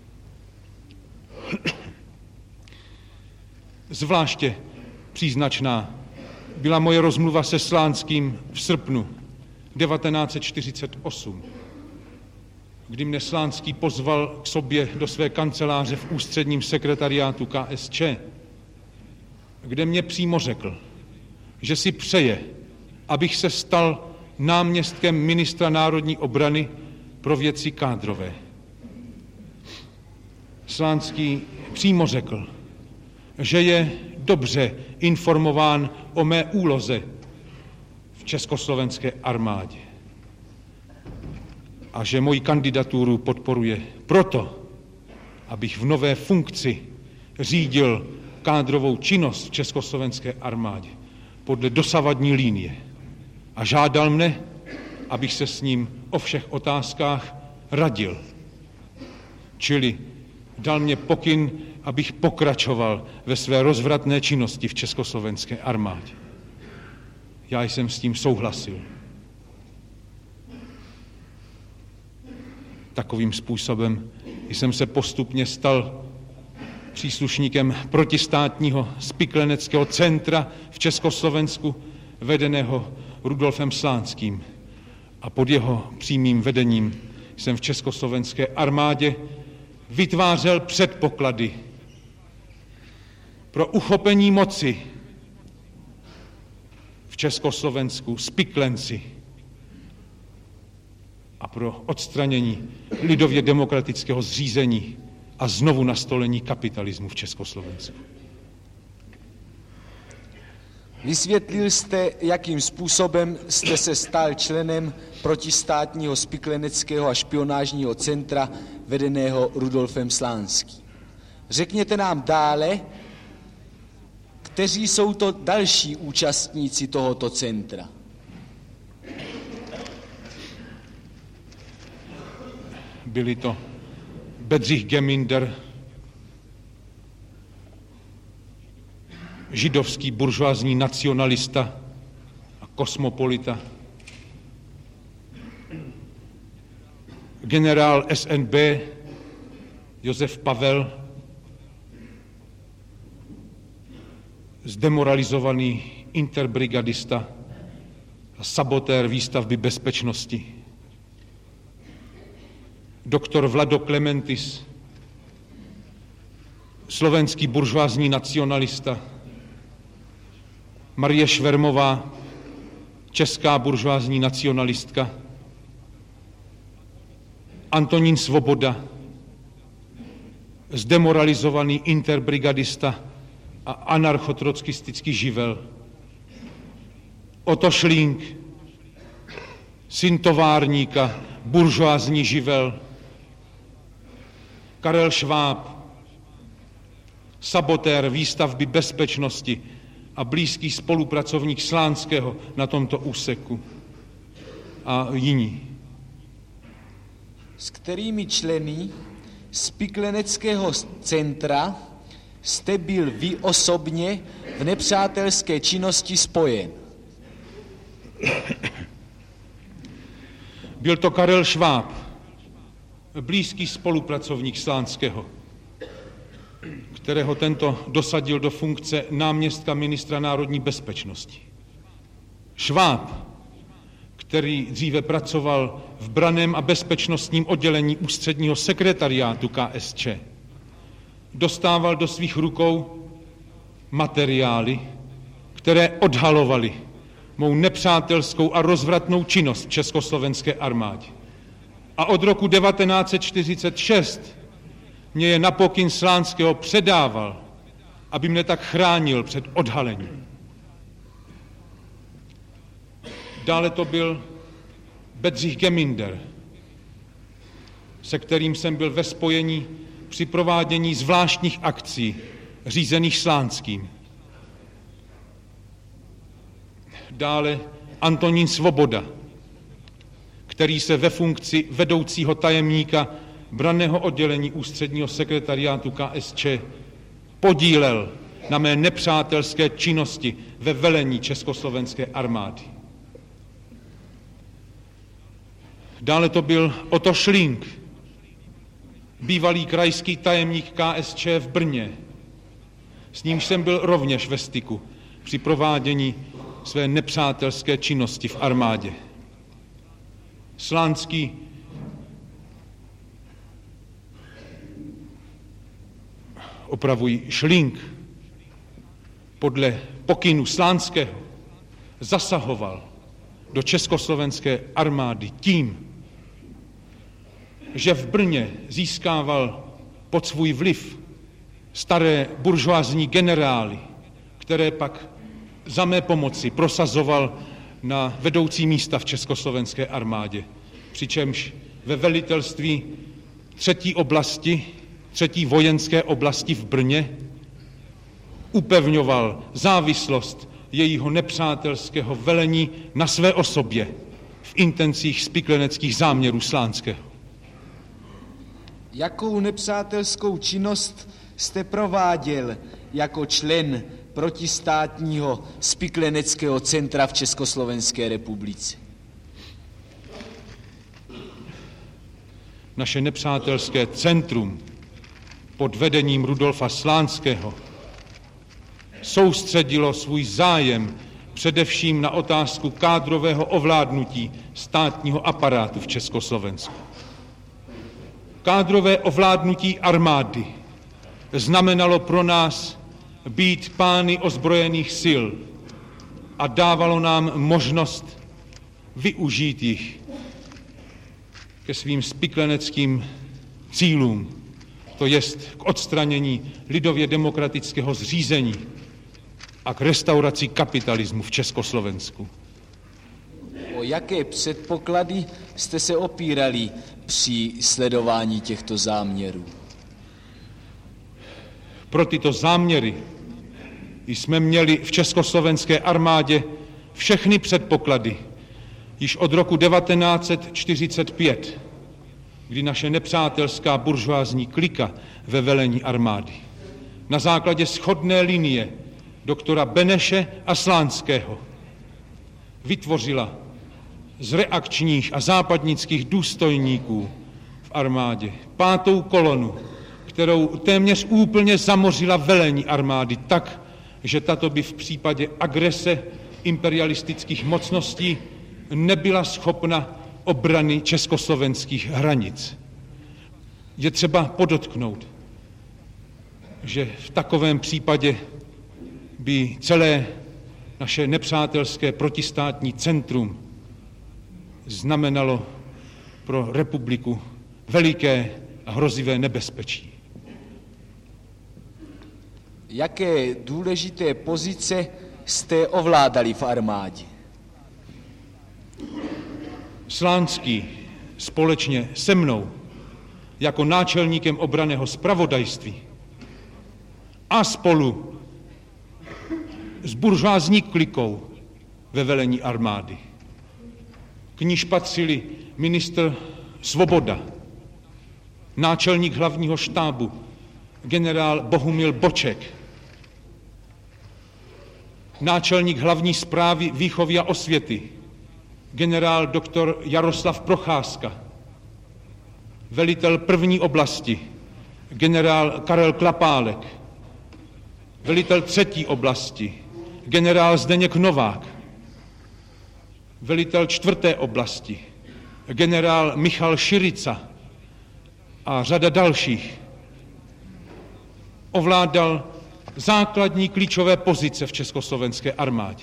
Speaker 2: Zvláště příznačná byla moje rozmluva se Slánským v srpnu devatenáct set čtyřicet osm, kdy mne Slánský pozval k sobě do své kanceláře v ústředním sekretariátu K S Č, kde mě přímo řekl, že si přeje, abych se stal náměstkem ministra národní obrany pro věci kádrové. Slánský přímo řekl, že je dobře informován o mé úloze v československé armádě a že moji kandidaturu podporuje proto, abych v nové funkci řídil kádrovou činnost v československé armádě podle dosavadní linie a žádal mne, abych se s ním o všech otázkách radil. Čili dal mě pokyn, abych pokračoval ve své rozvratné činnosti v československé armádě. Já jsem s tím souhlasil. Takovým způsobem jsem se postupně stal příslušníkem protistátního spikleneckého centra v Československu, vedeného Rudolfem Slánským. A pod jeho přímým vedením jsem v československé armádě vytvářel předpoklady pro uchopení moci v Československu spiklenci a pro odstranění lidově demokratického zřízení a znovu nastolení kapitalismu v Československu.
Speaker 3: Vysvětlil jste, jakým způsobem jste se stal členem protistátního spikleneckého a špionážního centra vedeného Rudolfem Slánským. Řekněte nám dále, kteří jsou to další účastníci tohoto centra.
Speaker 2: Byli to Bedřich Geminder, židovský buržoázní nacionalista a kosmopolita, generál S N B Josef Pavel, zdemoralizovaný interbrigadista a sabotér výstavby bezpečnosti, doktor Vlado Klementis, slovenský buržoázní nacionalista, Marie Švermová, česká buržoázní nacionalistka, Antonín Svoboda, zdemoralizovaný interbrigadista a anarchotrockistický živel, Otto Schlink, syn továrníka, buržoázní živel, Karel Šváb, sabotér výstavby bezpečnosti a blízký spolupracovník Slánského na tomto úseku a jiní.
Speaker 3: S kterými členy spikleneckého centra jste byl vy osobně v nepřátelské činnosti spojen?
Speaker 2: Byl to Karel Šváb, blízký spolupracovník Slánského, kterého tento dosadil do funkce náměstka ministra národní bezpečnosti. Šváb, který dříve pracoval v branném a bezpečnostním oddělení ústředního sekretariátu K S Č, dostával do svých rukou materiály, které odhalovaly mou nepřátelskou a rozvratnou činnost v československé armádě. A od roku devatenáct set čtyřicet šest mě je na pokyn Slánského předával, aby mne tak chránil před odhalením. Dále to byl Bedřich Geminder, se kterým jsem byl ve spojení při provádění zvláštních akcí řízených Slánským. Dále Antonín Svoboda, který se ve funkci vedoucího tajemníka branného oddělení ústředního sekretariátu K S Č podílel na mé nepřátelské činnosti ve velení československé armády. Dále to byl Otto Schlink, bývalý krajský tajemník K S Č v Brně. S nímž jsem byl rovněž ve styku při provádění své nepřátelské činnosti v armádě. Slánský opravují Schlink podle pokynu Slánského zasahoval do československé armády tím, že v Brně získával pod svůj vliv staré buržoázní generály, které pak za mé pomoci prosazoval na vedoucí místa v československé armádě, přičemž ve velitelství třetí oblasti, třetí vojenské oblasti v Brně upevňoval závislost jejího nepřátelského velení na své osobě v intencích spikleneckých záměrů Slánského.
Speaker 3: Jakou nepřátelskou činnost jste prováděl jako člen protistátního spikleneckého centra v Československé republice?
Speaker 2: Naše nepřátelské centrum pod vedením Rudolfa Slánského soustředilo svůj zájem především na otázku kádrového ovládnutí státního aparátu v Československu. Kádrové ovládnutí armády znamenalo pro nás být pány ozbrojených sil a dávalo nám možnost využít jich ke svým spikleneckým cílům, to jest k odstranění lidově demokratického zřízení a k restauraci kapitalismu v Československu.
Speaker 3: O jaké předpoklady jste se opírali při sledování těchto záměrů?
Speaker 2: Pro tyto záměry jsme měli v československé armádě všechny předpoklady již od roku devatenáct set čtyřicet pět, kdy naše nepřátelská buržoázní klika ve velení armády na základě shodné linie doktora Beneše a Slánského vytvořila z reakčních a západnických důstojníků v armádě pátou kolonu, kterou téměř úplně zamořila velení armády tak, že tato by v případě agrese imperialistických mocností nebyla schopna obrany československých hranic. Je třeba podotknout, že v takovém případě by celé naše nepřátelské protistátní centrum znamenalo pro republiku veliké a hrozivé nebezpečí.
Speaker 3: Jaké důležité pozice jste ovládali v armádě?
Speaker 2: Slánský společně se mnou jako náčelníkem obranného zpravodajství a spolu s buržoázní klikou ve velení armády, k níž patřili ministr Svoboda, náčelník hlavního štábu, generál Bohumil Boček, náčelník hlavní správy výchovy a osvěty, generál doktor Jaroslav Procházka, velitel první oblasti, generál Karel Klapálek, velitel třetí oblasti, generál Zdeněk Novák, velitel čtvrté oblasti, generál Michal Širica a řada dalších ovládal základní klíčové pozice v československé armádě.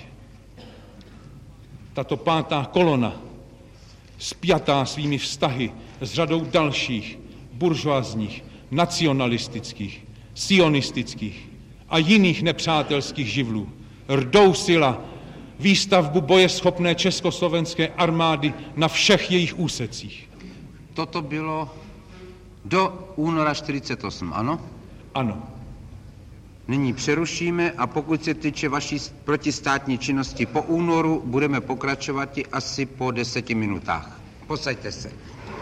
Speaker 2: Tato pátá kolona, spjatá svými vztahy s řadou dalších buržoazních, nacionalistických, sionistických a jiných nepřátelských živlů, rdousila výstavbu bojeschopné československé armády na všech jejich úsecích.
Speaker 1: Toto bylo do února čtyřicet osm, ano?
Speaker 2: Ano.
Speaker 1: Nyní přerušíme a pokud se týče vaší protistátní činnosti po únoru, budeme pokračovat i asi po deseti minutách. Posaďte se.